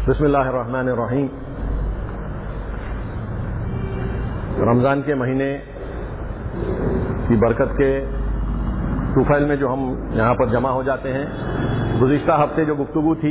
بسم اللہ الرحمن الرحیم۔ رمضان کے مہینے کی برکت کے طفیل میں جو ہم یہاں پر جمع ہو جاتے ہیں، گزشتہ ہفتے جو گفتگو تھی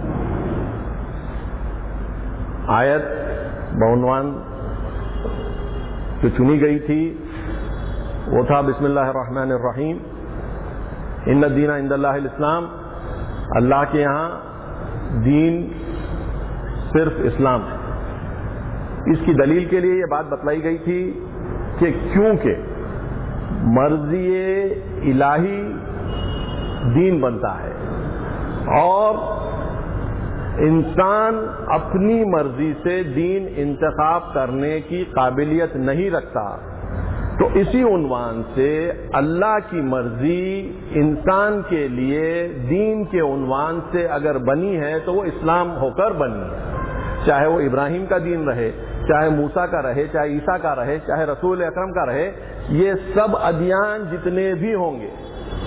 آیت بعنوان جو چنی گئی تھی وہ تھا بسم اللہ الرحمن الرحیم، ان الدین عند اللہ الاسلام، اللہ کے یہاں دین صرف اسلام ہے۔ اس کی دلیل کے لیے یہ بات بتلائی گئی تھی کہ کیونکہ مرضی الہی دین بنتا ہے اور انسان اپنی مرضی سے دین انتخاب کرنے کی قابلیت نہیں رکھتا، تو اسی عنوان سے اللہ کی مرضی انسان کے لیے دین کے عنوان سے اگر بنی ہے تو وہ اسلام ہو کر بنی ہے، چاہے وہ ابراہیم کا دین رہے، چاہے موسیٰ کا رہے، چاہے عیسیٰ کا رہے، چاہے رسول اکرم کا رہے، یہ سب ادیان جتنے بھی ہوں گے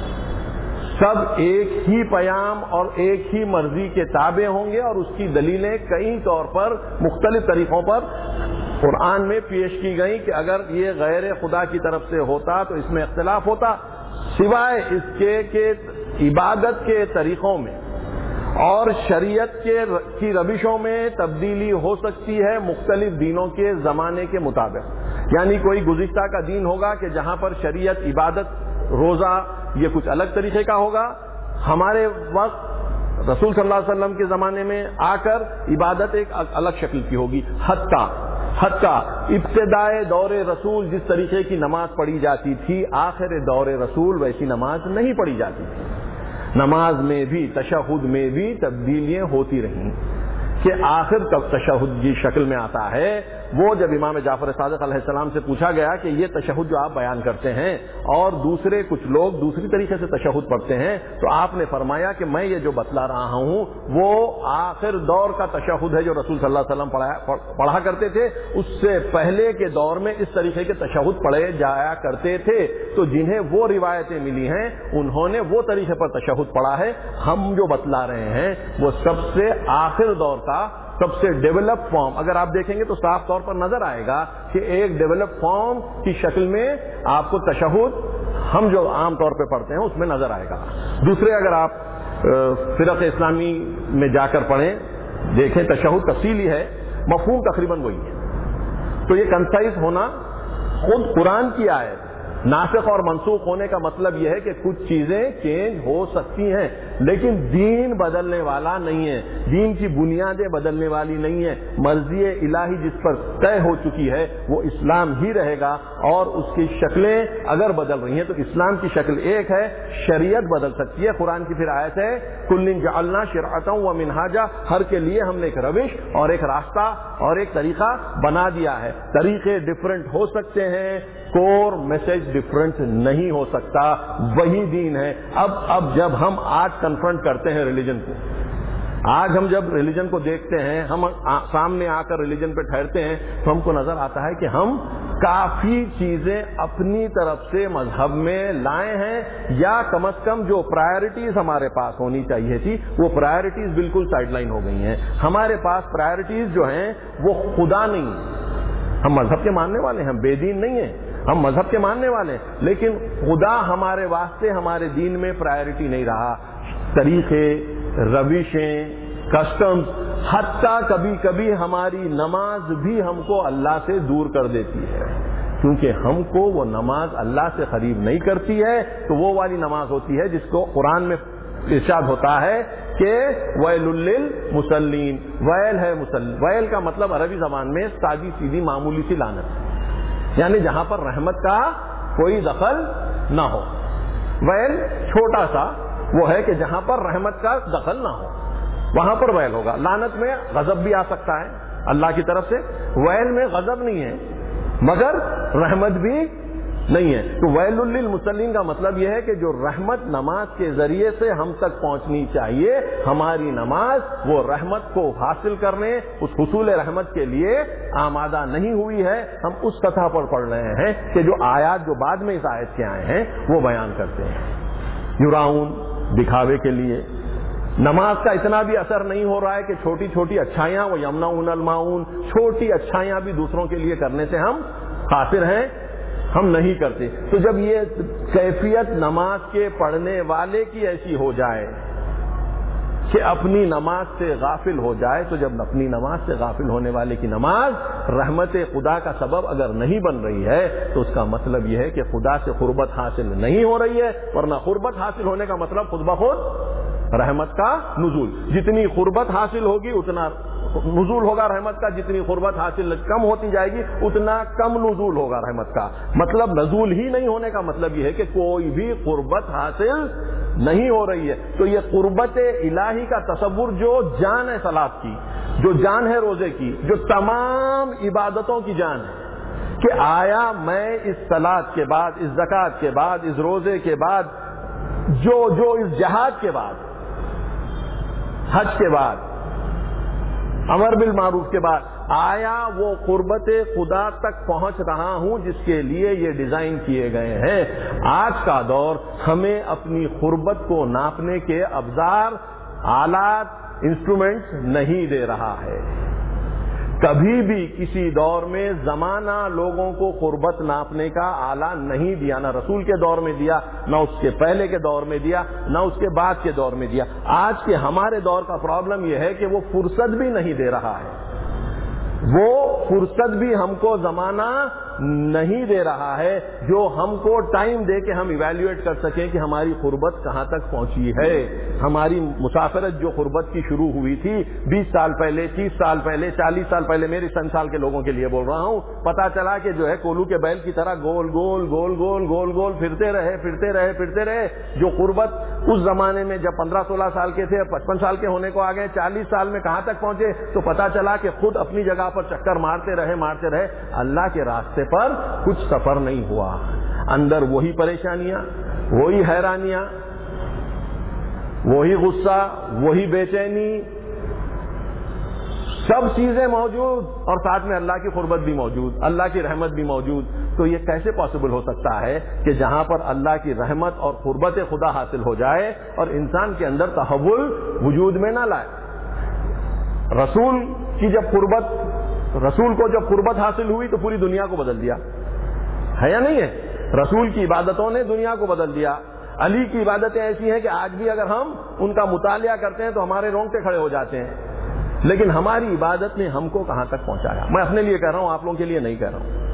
سب ایک ہی پیام اور ایک ہی مرضی کے تابع ہوں گے، اور اس کی دلیلیں کئی طور پر مختلف طریقوں پر قرآن میں پیش کی گئی کہ اگر یہ غیر خدا کی طرف سے ہوتا تو اس میں اختلاف ہوتا، سوائے اس کے کہ عبادت کے طریقوں میں اور شریعت کی روشوں میں تبدیلی ہو سکتی ہے مختلف دینوں کے زمانے کے مطابق۔ یعنی کوئی گزشتہ کا دین ہوگا کہ جہاں پر شریعت، عبادت، روزہ یہ کچھ الگ طریقے کا ہوگا، ہمارے وقت رسول صلی اللہ علیہ وسلم کے زمانے میں آ کر عبادت ایک الگ شکل کی ہوگی۔ حتیٰ ابتدائے دور رسول جس طریقے کی نماز پڑھی جاتی تھی، آخر دور رسول ویسی نماز نہیں پڑھی جاتی تھی۔ نماز میں بھی، تشہد میں بھی تبدیلیاں ہوتی رہیں کہ آخر تک تشہد کی شکل میں آتا ہے وہ جب امام جعفر صادق علیہ السلام سے پوچھا گیا کہ یہ تشہد جو آپ بیان کرتے ہیں اور دوسرے کچھ لوگ دوسری طریقے سے تشہد پڑھتے ہیں، تو آپ نے فرمایا کہ میں یہ جو بتلا رہا ہوں وہ آخر دور کا تشہد ہے جو رسول صلی اللہ علیہ وسلم پڑھا کرتے تھے، اس سے پہلے کے دور میں اس طریقے کے تشہد پڑھے جایا کرتے تھے، تو جنہیں وہ روایتیں ملی ہیں انہوں نے وہ طریقے پر تشہد پڑھا ہے۔ ہم جو بتلا رہے ہیں وہ سب سے آخر دور کا سب سے ڈیولپ فارم، اگر آپ دیکھیں گے تو صاف طور پر نظر آئے گا کہ ایک ڈیولپ فارم کی شکل میں آپ کو تشہد ہم جو عام طور پہ پڑھتے ہیں اس میں نظر آئے گا۔ دوسرے اگر آپ فرق اسلامی میں جا کر پڑھیں، دیکھیں تشہد تفصیلی ہے، مفہوم تقریباً وہی ہے۔ تو یہ کنسائز ہونا خود قرآن کی آیت، ناسخ اور منسوخ ہونے کا مطلب یہ ہے کہ کچھ چیزیں چینج ہو سکتی ہیں لیکن دین بدلنے والا نہیں ہے، دین کی بنیادیں بدلنے والی نہیں ہے۔ مرضی الہی جس پر طے ہو چکی ہے وہ اسلام ہی رہے گا، اور اس کی شکلیں اگر بدل رہی ہیں تو اسلام کی شکل ایک ہے، شریعت بدل سکتی ہے۔ قرآن کی پھر آیت ہے کل جعلنا شرعۃ و منہاجا، ہر کے لیے ہم نے ایک روش اور ایک راستہ اور ایک طریقہ بنا دیا ہے۔ طریقے ڈفرنٹ ہو سکتے ہیں، کور میسج ڈفرنٹ نہیں ہو سکتا، وہی دین ہے۔ اب جب ہم آج کنفرنٹ کرتے ہیں ریلیجن کو، آج ہم جب ریلیجن کو دیکھتے ہیں، ہم سامنے آ کر ریلیجن پہ ٹھہرتے ہیں تو ہم کو نظر آتا ہے کہ ہم کافی چیزیں اپنی طرف سے مذہب میں لائے ہیں، یا کم از کم جو پرائرٹیز ہمارے پاس ہونی چاہیے تھی وہ پرائرٹیز بالکل سائڈ لائن ہو گئی ہیں۔ ہمارے پاس پرائرٹیز جو ہیں وہ خدا نہیں ہیں۔ ہم مذہب کے ماننے والے ہیں، ہم بے دین نہیں ہیں، ہم مذہب کے ماننے والے ہیں، لیکن خدا ہمارے واسطے ہمارے دین میں پرائرٹی نہیں رہا۔ طریقے، روشیں، کسٹمز، حتیٰ کبھی کبھی ہماری نماز بھی ہم کو اللہ سے دور کر دیتی ہے، کیونکہ ہم کو وہ نماز اللہ سے قریب نہیں کرتی ہے۔ تو وہ والی نماز ہوتی ہے جس کو قرآن میں ارشاد ہوتا ہے کہ ویل للمصلین، ویل ہے ویل کا مطلب عربی زبان میں سادی سیدھی معمولی سی لعنت، یعنی جہاں پر رحمت کا کوئی دخل نہ ہو۔ ویل چھوٹا سا وہ ہے کہ جہاں پر رحمت کا دخل نہ ہو وہاں پر ویل ہوگا۔ لعنت میں غضب بھی آ سکتا ہے اللہ کی طرف سے، ویل میں غضب نہیں ہے مگر رحمت بھی نہیں ہے۔ تو ویل للمصلین کا مطلب یہ ہے کہ جو رحمت نماز کے ذریعے سے ہم تک پہنچنی چاہیے، ہماری نماز وہ رحمت کو حاصل کرنے، اس حصول رحمت کے لیے آمادہ نہیں ہوئی ہے۔ ہم اس سطح پر پڑھ رہے ہیں کہ جو آیات جو بعد میں اس آیت کے آئے ہیں وہ بیان کرتے ہیں۔ یراؤن، دکھاوے کے لیے، نماز کا اتنا بھی اثر نہیں ہو رہا ہے کہ چھوٹی چھوٹی اچھائیاں وہ یمنعون الماعون، چھوٹی اچھائیاں بھی دوسروں کے لیے کرنے سے ہم قاصر ہیں، ہم نہیں کرتے. تو جب یہ کیفیت نماز کے پڑھنے والے کی ایسی ہو جائے کہ اپنی نماز سے غافل ہو جائے، تو جب اپنی نماز سے غافل ہونے والے کی نماز رحمت خدا کا سبب اگر نہیں بن رہی ہے تو اس کا مطلب یہ ہے کہ خدا سے قربت حاصل نہیں ہو رہی ہے. ورنہ قربت حاصل ہونے کا مطلب خود بخود رحمت کا نزول. جتنی قربت حاصل ہوگی اتنا نزول ہوگا رحمت کا، جتنی قربت حاصل کم ہوتی جائے گی اتنا کم نزول ہوگا رحمت کا. مطلب نزول ہی نہیں ہونے کا مطلب یہ ہے کہ کوئی بھی قربت حاصل نہیں ہو رہی ہے. تو یہ قربت الہی کا تصور جو جان ہے صلاۃ کی، جو جان ہے روزے کی، جو تمام عبادتوں کی جان ہے کہ آیا میں اس صلاۃ کے بعد، اس زکوٰۃ کے بعد، اس روزے کے بعد، جو اس جہاد کے بعد، حج کے بعد، امر بالمعروف کے بعد، آیا وہ قربت خدا تک پہنچ رہا ہوں جس کے لیے یہ ڈیزائن کیے گئے ہیں. آج کا دور ہمیں اپنی قربت کو ناپنے کے اوزار، آلات، انسٹرومنٹس نہیں دے رہا ہے. کبھی بھی کسی دور میں زمانہ لوگوں کو قربت ناپنے کا آلہ نہیں دیا، نہ رسول کے دور میں دیا، نہ اس کے پہلے کے دور میں دیا، نہ اس کے بعد کے دور میں دیا. آج کے ہمارے دور کا پرابلم یہ ہے کہ وہ فرصت بھی نہیں دے رہا ہے، وہ فرصت بھی ہم کو زمانہ نہیں دے رہا ہے جو ہم کو ٹائم دے کے ہم ایویلیویٹ کر سکیں کہ ہماری قربت کہاں تک پہنچی ہے. ہماری مسافرت جو قربت کی شروع ہوئی تھی 20 سال پہلے، 30 سال پہلے، 40 سال پہلے، میری سال کے لوگوں کے لیے بول رہا ہوں، پتا چلا کہ جو ہے کولو کے بیل کی طرح گول گول گول گول گول گول پھرتے رہے. جو قربت اس زمانے میں جب 15-16 سال کے تھے، 55 سال کے ہونے کو آ گئے، 40 سال میں کہاں تک پہنچے؟ تو پتا چلا کہ خود اپنی جگہ پر چکر مارتے رہے. اللہ کے راستے پر کچھ سفر نہیں ہوا. اندر وہی پریشانیاں، وہی حیرانیاں، وہی غصہ، وہی بے چینی، سب چیزیں موجود، اور ساتھ میں اللہ کی قربت بھی موجود، اللہ کی رحمت بھی موجود. تو یہ کیسے پاسبل ہو سکتا ہے کہ جہاں پر اللہ کی رحمت اور قربت خدا حاصل ہو جائے اور انسان کے اندر تحول وجود میں نہ لائے؟ رسول کو جب قربت حاصل ہوئی تو پوری دنیا کو بدل دیا ہے یا نہیں ہے؟ رسول کی عبادتوں نے دنیا کو بدل دیا. علی کی عبادتیں ایسی ہیں کہ آج بھی اگر ہم ان کا مطالعہ کرتے ہیں تو ہمارے رونگٹے کھڑے ہو جاتے ہیں. لیکن ہماری عبادت نے ہم کو کہاں تک پہنچایا؟ میں اپنے لیے کہہ رہا ہوں، آپ لوگوں کے لیے نہیں کہہ رہا ہوں.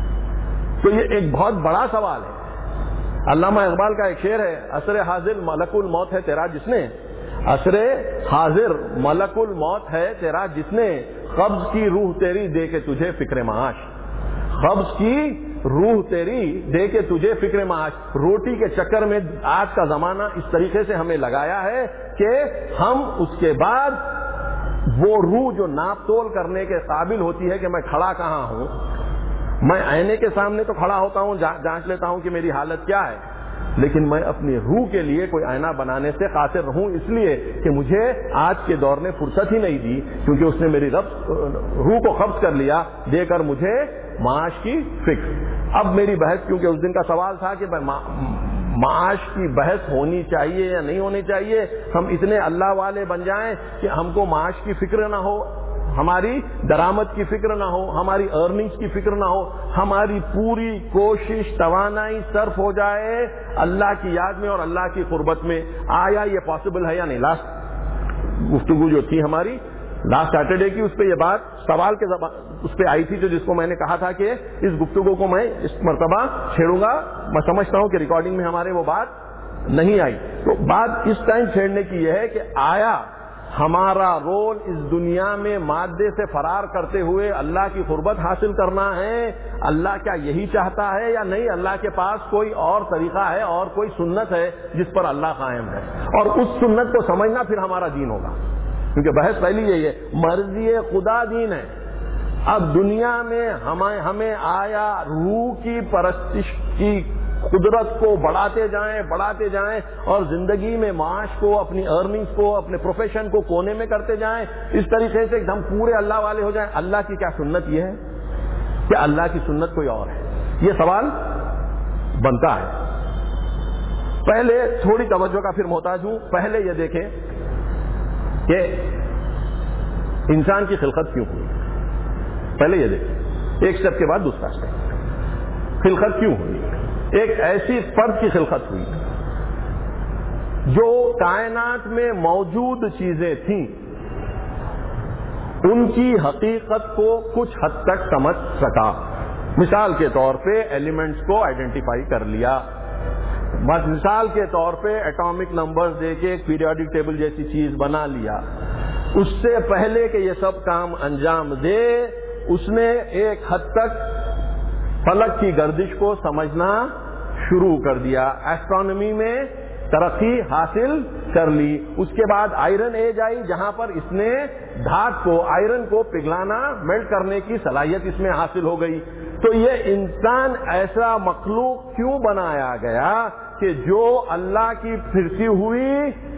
تو یہ ایک بہت بڑا سوال ہے. علامہ اقبال کا ایک شعر ہے، عصر حاضر ملک الموت ہے تیرا جس نے، عصر حاضر ملک الموت ہے تیرا جس نے، قبض کی روح تیری دے کے تجھے فکر معاش، قبض کی روح تیری دے کے تجھے فکر معاش. روٹی کے چکر میں آج کا زمانہ اس طریقے سے ہمیں لگایا ہے کہ ہم اس کے بعد وہ روح جو ناپ تول کرنے کے قابل ہوتی ہے کہ میں کھڑا کہاں ہوں، میں آئینے کے سامنے تو کھڑا ہوتا ہوں، جانچ لیتا ہوں کہ میری حالت کیا ہے، لیکن میں اپنی روح کے لیے کوئی آئینہ بنانے سے قاصر رہوں، اس لیے کہ مجھے آج کے دور نے فرصت ہی نہیں دی، کیونکہ اس نے میری روح کو قبض کر لیا دے کر مجھے معاش کی فکر. اب میری بحث، کیونکہ اس دن کا سوال تھا کہ معاش کی بحث ہونی چاہیے یا نہیں ہونی چاہیے، ہم اتنے اللہ والے بن جائیں کہ ہم کو معاش کی فکر نہ ہو، ہماری درآمد کی فکر نہ ہو، ہماری ارننگز کی فکر نہ ہو، ہماری پوری کوشش توانائی صرف ہو جائے اللہ کی یاد میں اور اللہ کی قربت میں. آیا یہ پاسبل ہے یا نہیں؟ لاسٹ گفتگو جو تھی ہماری لاسٹ سیٹرڈے کی، اس پہ یہ بات سوال کے اس پہ آئی تھی، جو جس کو میں نے کہا تھا کہ اس گفتگو کو میں اس مرتبہ چھیڑوں گا. میں سمجھتا ہوں کہ ریکارڈنگ میں ہمارے وہ بات نہیں آئی. تو بات اس ٹائم چھیڑنے کی یہ ہے کہ آیا ہمارا رول اس دنیا میں مادے سے فرار کرتے ہوئے اللہ کی قربت حاصل کرنا ہے؟ اللہ کیا یہی چاہتا ہے یا نہیں؟ اللہ کے پاس کوئی اور طریقہ ہے اور کوئی سنت ہے جس پر اللہ قائم ہے، اور اس سنت کو سمجھنا پھر ہمارا دین ہوگا. کیونکہ بحث پہلی یہی ہے، مرضی خدا دین ہے. اب دنیا میں ہمیں آیا روح کی پرستش کی قدرت کو بڑھاتے جائیں اور زندگی میں معاش کو، اپنی ارننگز کو، اپنے پروفیشن کو کونے میں کرتے جائیں، اس طریقے سے ہم پورے اللہ والے ہو جائیں. اللہ کی کیا سنت یہ ہے کہ اللہ کی سنت کوئی اور ہے؟ یہ سوال بنتا ہے. پہلے تھوڑی توجہ کا پھر محتاج ہوں. پہلے یہ دیکھیں کہ انسان کی خلقت کیوں ہوئی. پہلے یہ دیکھیں، ایک اسٹیپ کے بعد دوسرا اسٹیپ. خلقت کیوں ہوئی؟ ایک ایسی فرد کی خلقت ہوئی جو کائنات میں موجود چیزیں تھیں ان کی حقیقت کو کچھ حد تک سمجھ سکا. مثال کے طور پہ ایلیمنٹس کو آئیڈینٹیفائی کر لیا. مثال کے طور پہ ایٹامک نمبرز دے کے ایک پیریوڈک ٹیبل جیسی چیز بنا لیا. اس سے پہلے کہ یہ سب کام انجام دے اس نے ایک حد تک فلک کی گردش کو سمجھنا شروع کر دیا. ایسٹرونومی میں ترقی حاصل کر لی. اس کے بعد آئرن ایج آئی جہاں پر اس نے دھات کو، آئرن کو پگھلانا، میلٹ کرنے کی صلاحیت اس میں حاصل ہو گئی. تو یہ انسان ایسا مخلوق کیوں بنایا گیا کہ جو اللہ کی پھرتی ہوئی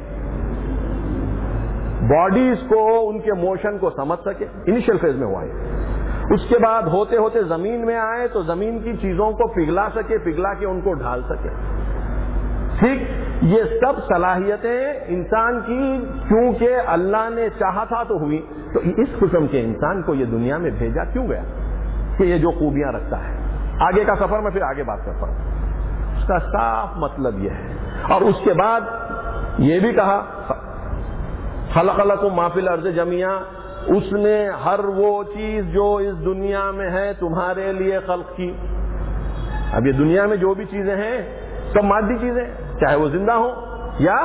باڈیز کو، ان کے موشن کو سمجھ سکے. انیشل فیز میں ہوا ہے. اس کے بعد ہوتے ہوتے زمین میں آئے تو زمین کی چیزوں کو پگھلا سکے، پگھلا کے ان کو ڈھال سکے. ٹھیک، یہ سب صلاحیتیں انسان کی کیونکہ اللہ نے چاہا تھا تو ہوئی. تو اس قسم کے انسان کو یہ دنیا میں بھیجا کیوں گیا کہ یہ جو خوبیاں رکھتا ہے. آگے کا سفر میں پھر آگے بات کرتا ہوں. اس کا صاف مطلب یہ ہے. اور اس کے بعد یہ بھی کہا خلق لکم ما فی الارض جمیعا، اس نے ہر وہ چیز جو اس دنیا میں ہے تمہارے لیے خلق کی. اب یہ دنیا میں جو بھی چیزیں ہیں سب مادی چیزیں، چاہے وہ زندہ ہوں یا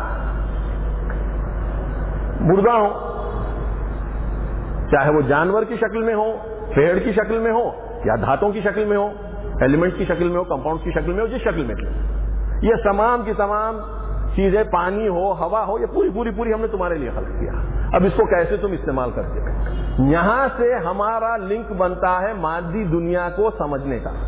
مردہ ہوں، چاہے وہ جانور کی شکل میں ہو، پیڑ کی شکل میں ہو یا دھاتوں کی شکل میں ہو، ایلیمنٹ کی شکل میں ہو، کمپاؤنڈ کی شکل میں ہو، جس شکل میں بھی. یہ تمام کی تمام چیزیں، پانی ہو، ہوا ہو، یہ پوری ہم نے تمہارے لیے خلق کیا. اب اس کو کیسے تم استعمال کرتے ہو؟ یہاں سے ہمارا لنک بنتا ہے مادی دنیا کو سمجھنے کا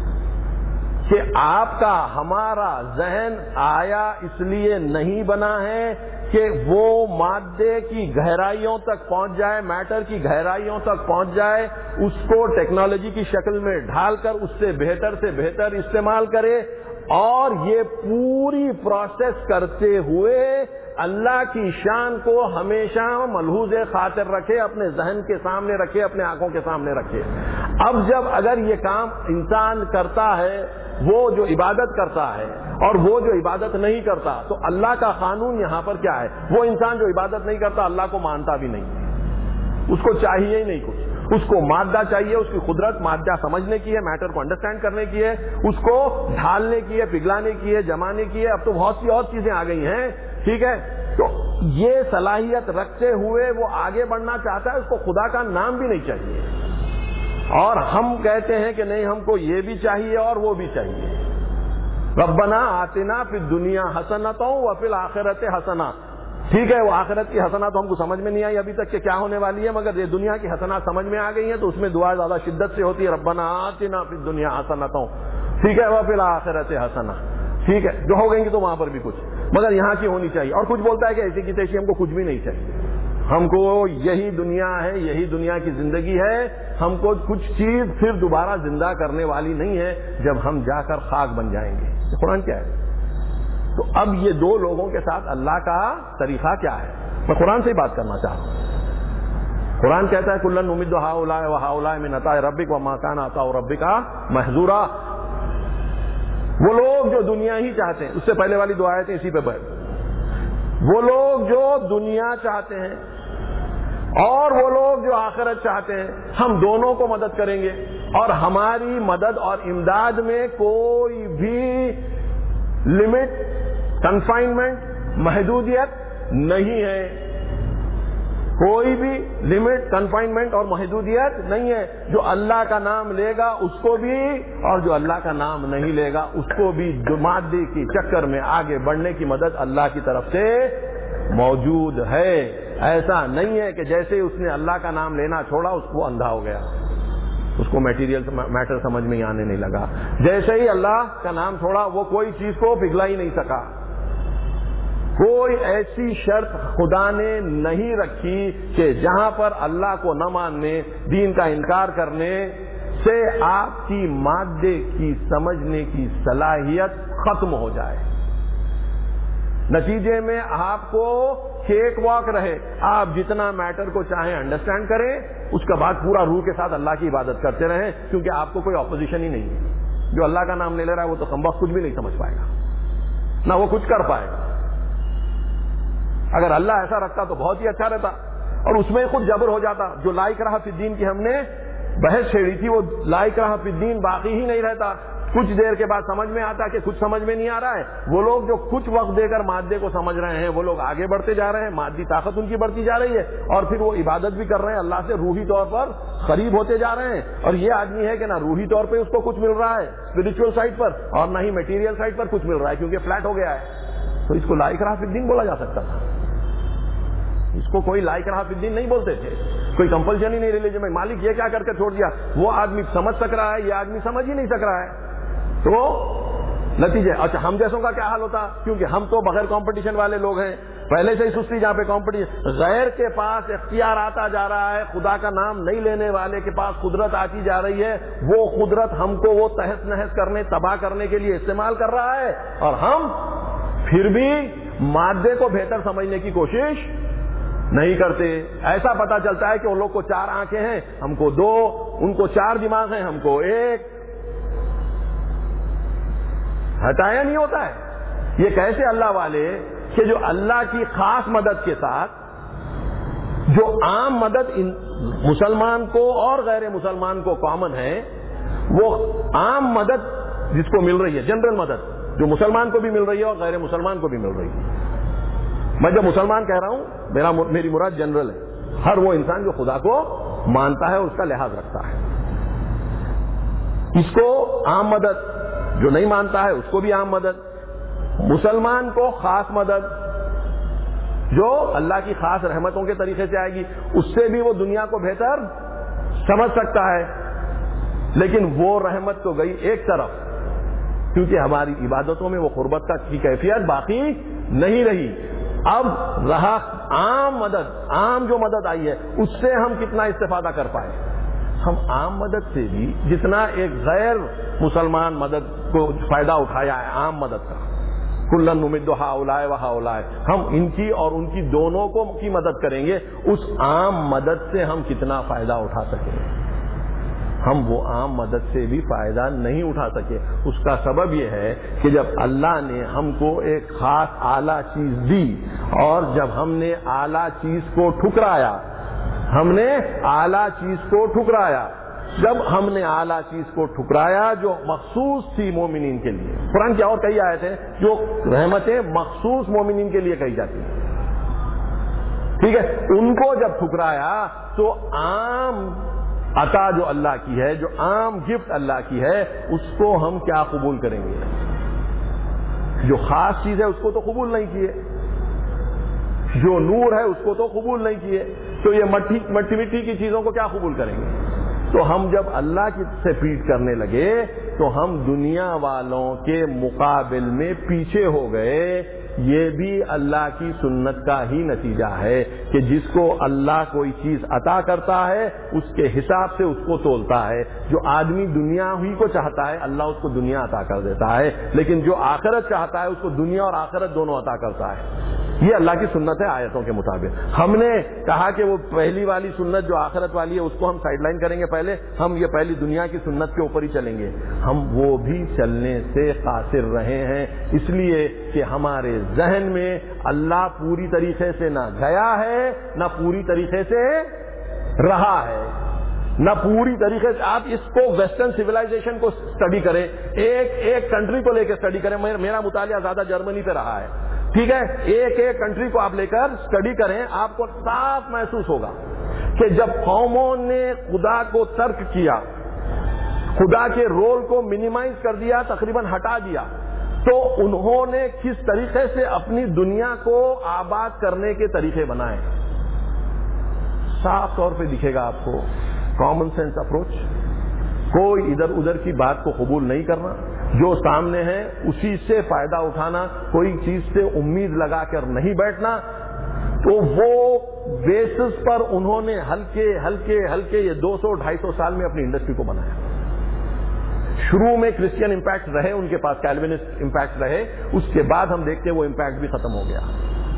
کہ آپ کا ہمارا ذہن آیا اس لیے نہیں بنا ہے کہ وہ مادے کی گہرائیوں تک پہنچ جائے، میٹر کی گہرائیوں تک پہنچ جائے، اس کو ٹیکنالوجی کی شکل میں ڈھال کر اس سے بہتر استعمال کرے. اور یہ پوری پروسیس کرتے ہوئے اللہ کی شان کو ہمیشہ ملحوظ خاطر رکھے، اپنے ذہن کے سامنے رکھے، اپنے آنکھوں کے سامنے رکھے. اب جب اگر یہ کام انسان کرتا ہے، وہ جو عبادت کرتا ہے اور وہ جو عبادت نہیں کرتا، تو اللہ کا قانون یہاں پر کیا ہے؟ وہ انسان جو عبادت نہیں کرتا اللہ کو مانتا بھی نہیں، اس کو چاہیے ہی نہیں کچھ. اس کو مادہ چاہیے، اس کی قدرت مادہ سمجھنے کی ہے، میٹر کو انڈرسٹینڈ کرنے کی ہے، اس کو ڈھالنے کی ہے، پگھلانے کی ہے، جمانے کی ہے. اب تو بہت سی اور چیزیں آ گئی ہیں. ٹھیک ہے، تو یہ صلاحیت رکھتے ہوئے وہ آگے بڑھنا چاہتا ہے. اس کو خدا کا نام بھی نہیں چاہیے. اور ہم کہتے ہیں کہ نہیں، ہم کو یہ بھی چاہیے اور وہ بھی چاہیے. ربنا آتنا فی الدنیا حسنۃ وفی الآخرۃ حسنۃ. ٹھیک ہے، وہ آخرت کی حسنات تو ہم کو سمجھ میں نہیں آئی ابھی تک کہ کیا ہونے والی ہے، مگر یہ دنیا کی حسنات سمجھ میں آ گئی ہیں تو اس میں دعا زیادہ شدت سے ہوتی ہے. ربنا آتنا فی الدنیا حسنۃ، ٹھیک ہے، وفی الآخرۃ حسنۃ. ٹھیک ہے، جو ہو گئی گی تو وہاں پر بھی کچھ، مگر یہاں کی ہونی چاہیے. اور کچھ بولتا ہے کہ ایسی کی تیسی ہم کو کچھ بھی نہیں چاہیے، ہم کو یہی دنیا ہے، یہی دنیا کی زندگی ہے. ہم کو کچھ چیز پھر دوبارہ زندہ کرنے والی نہیں ہے جب ہم جا کر خاک بن جائیں گے. قرآن کیا ہے؟ تو اب یہ دو لوگوں کے ساتھ اللہ کا طریقہ کیا ہے؟ میں قرآن سے ہی بات کرنا چاہ رہا ہوں. قرآن کہتا ہے کلن نمد ہؤلاء وہؤلاء من عطاء ربک وما کان عطاء ربک محظورا. وہ لوگ جو دنیا ہی چاہتے ہیں، اس سے پہلے والی دو آیتیں اسی پہ وہ لوگ جو دنیا چاہتے ہیں اور وہ لوگ جو آخرت چاہتے ہیں، ہم دونوں کو مدد کریں گے. اور ہماری مدد اور امداد میں کوئی بھی لمٹ، کنفائنمنٹ، محدودیت نہیں ہے. کوئی بھی لمٹ، کنفائنمنٹ اور محدودیت نہیں ہے. جو اللہ کا نام لے گا اس کو بھی، اور جو اللہ کا نام نہیں لے گا اس کو بھی مادے کی چکر میں آگے بڑھنے کی مدد اللہ کی طرف سے موجود ہے. ایسا نہیں ہے کہ جیسے اس نے اللہ کا نام لینا چھوڑا اس کو اندھا ہو گیا، اس کو میٹیریل میٹر سمجھ میں آنے نہیں لگا. جیسے ہی اللہ کا نام چھوڑا وہ کوئی چیز کو پگھلا ہی نہیں سکا. کوئی ایسی شرط خدا نے نہیں رکھی کہ جہاں پر اللہ کو نہ ماننے، دین کا انکار کرنے سے آپ کی مادے کی سمجھنے کی صلاحیت ختم ہو جائے. نتیجے میں آپ کو کیک واک رہے. آپ جتنا میٹر کو چاہیں انڈرسٹینڈ کریں, اس کے بعد پورا روح کے ساتھ اللہ کی عبادت کرتے رہیں, کیونکہ آپ کو کوئی اپوزیشن ہی نہیں ہے. جو اللہ کا نام لے رہا ہے وہ تو کمبخت کچھ بھی نہیں سمجھ پائے گا, نہ وہ کچھ کر پائے گا. اگر اللہ ایسا رکھتا تو بہت ہی اچھا رہتا, اور اس میں خود جبر ہو جاتا. جو لا اکراہ فی الدین کی ہم نے بحث چھیڑی تھی, وہ لا اکراہ فی الدین باقی ہی نہیں رہتا. کچھ دیر کے بعد سمجھ میں آتا کہ کچھ سمجھ میں نہیں آ رہا ہے. وہ لوگ جو کچھ وقت دے کر مادے کو سمجھ رہے ہیں, وہ لوگ آگے بڑھتے جا رہے ہیں, مادی طاقت ان کی بڑھتی جا رہی ہے, اور پھر وہ عبادت بھی کر رہے ہیں, اللہ سے روحی طور پر قریب ہوتے جا رہے ہیں. اور یہ آدمی ہے کہ نہ روحی طور پہ اس کو کچھ مل رہا ہے اسپرچل سائڈ پر, اور نہ ہی میٹیریل سائڈ پر کچھ مل رہا ہے, کیونکہ فلیٹ ہو گیا ہے. تو اس کو لا اکراہ فی الدین بولا جا سکتا تھا. اس کو کوئی لا اکراہ فی الدین نہیں بولتے تھے, کوئی کمپلشن ہی نہیں ریلیجن میں. مالک یہ کیا کر کے چھوڑ دیا, وہ آدمی سمجھ سک رہا ہے, یہ آدمی سمجھ ہی نہیں سک رہا ہے. تو نتیجے, اچھا ہم جیسوں کا کیا حال ہوتا, کیونکہ ہم تو بغیر کمپٹیشن والے لوگ ہیں, پہلے سے ہی سستی. جہاں پہ کمپٹیشن, غیر کے پاس اختیار آتا جا رہا ہے, خدا کا نام نہیں لینے والے کے پاس قدرت آتی جا رہی ہے, وہ قدرت ہم کو وہ تہس نہس کرنے, تباہ کرنے کے لیے استعمال کر رہا ہے, اور ہم پھر بھی مادے کو بہتر سمجھنے کی کوشش نہیں کرتے. ایسا پتا چلتا ہے کہ ان لوگ کو 4 آنکھیں ہیں, ہم کو 2, ان کو 4 دماغ ہیں, ہم کو 1. ہٹایا نہیں ہوتا ہے. یہ کیسے اللہ والے کہ جو اللہ کی خاص مدد کے ساتھ, جو عام مدد مسلمان کو اور غیر مسلمان کو کامن ہے, وہ عام مدد جس کو مل رہی ہے, جنرل مدد, جو مسلمان کو بھی مل رہی ہے اور غیر مسلمان کو بھی مل رہی ہے. میں جب مسلمان کہہ رہا ہوں, میری مراد جنرل ہے, ہر وہ انسان جو خدا کو مانتا ہے اور اس کا لحاظ رکھتا ہے. اس کو عام مدد, جو نہیں مانتا ہے اس کو بھی عام مدد. مسلمان کو خاص مدد جو اللہ کی خاص رحمتوں کے طریقے سے آئے گی, اس سے بھی وہ دنیا کو بہتر سمجھ سکتا ہے. لیکن وہ رحمت تو گئی ایک طرف, کیونکہ ہماری عبادتوں میں وہ قربت کی کیفیت باقی نہیں رہی. اب رہا عام مدد, عام جو مدد آئی ہے اس سے ہم کتنا استفادہ کر پائے. ہم عام مدد سے بھی جتنا ایک غیر مسلمان مدد کو فائدہ اٹھایا ہے عام مدد کا, کلن نمد ہؤلاء و ہؤلاء, ہم ان کی اور ان کی دونوں کو کی مدد کریں گے, اس عام مدد سے ہم کتنا فائدہ اٹھا سکیں گے. ہم وہ عام مدد سے بھی فائدہ نہیں اٹھا سکے. اس کا سبب یہ ہے کہ جب اللہ نے ہم کو ایک خاص اعلیٰ چیز دی, اور جب ہم نے اعلیٰ چیز کو ٹھکرایا, جب ہم نے اعلیٰ چیز کو ٹھکرایا جو مخصوص تھی مومنین کے لیے. قرآن کی اور کئی آیتیں ہیں جو رحمتیں مخصوص مومنین کے لیے کہی جاتی ہیں, ٹھیک ہے, ان کو جب ٹھکرایا تو عام عطا جو اللہ کی ہے, جو عام گفٹ اللہ کی ہے, اس کو ہم کیا قبول کریں گے. جو خاص چیز ہے اس کو تو قبول نہیں کیے, جو نور ہے اس کو تو قبول نہیں کیے, تو یہ مٹی کی چیزوں کو کیا قبول کریں گے. تو ہم جب اللہ کی سے پیٹ کرنے لگے تو ہم دنیا والوں کے مقابل میں پیچھے ہو گئے. یہ بھی اللہ کی سنت کا ہی نتیجہ ہے کہ جس کو اللہ کوئی چیز عطا کرتا ہے اس کے حساب سے اس کو تولتا ہے. جو آدمی دنیا ہی کو چاہتا ہے اللہ اس کو دنیا عطا کر دیتا ہے, لیکن جو آخرت چاہتا ہے اس کو دنیا اور آخرت دونوں عطا کرتا ہے. یہ اللہ کی سنت ہے آیتوں کے مطابق. ہم نے کہا کہ وہ پہلی والی سنت جو آخرت والی ہے اس کو ہم سائڈ لائن کریں گے, پہلے ہم یہ پہلی دنیا کی سنت کے اوپر ہی چلیں گے. ہم وہ بھی چلنے سے قاصر رہے ہیں, اس لیے کہ ہمارے ذہن میں اللہ پوری طریقے سے نہ گیا ہے نہ پوری طریقے سے رہا ہے, نہ پوری طریقے سے. آپ اس کو ویسٹرن سویلائزیشن کو اسٹڈی کریں, ایک کنٹری کو لے کے اسٹڈی کریں. میرا مطالعہ زیادہ جرمنی پہ رہا ہے, ٹھیک ہے. ایک کنٹری کو آپ لے کر اسٹڈی کریں, آپ کو صاف محسوس ہوگا کہ جب قوموں نے خدا کو ترک کیا, خدا کے رول کو منیمائز کر دیا, تقریباً ہٹا دیا, تو انہوں نے کس طریقے سے اپنی دنیا کو آباد کرنے کے طریقے بنائے. صاف طور پہ دکھے گا آپ کو کامن سینس اپروچ, کوئی ادھر ادھر کی بات کو قبول نہیں کرنا, جو سامنے ہے اسی سے فائدہ اٹھانا, کوئی چیز سے امید لگا کر نہیں بیٹھنا. تو وہ بیسس پر انہوں نے ہلکے یہ 200-250 سال میں اپنی انڈسٹری کو بنایا. شروع میں کرسچین امپیکٹ رہے ان کے پاس, کیلوینسٹ امپیکٹ رہے, اس کے بعد ہم دیکھتے ہیں وہ امپیکٹ بھی ختم ہو گیا.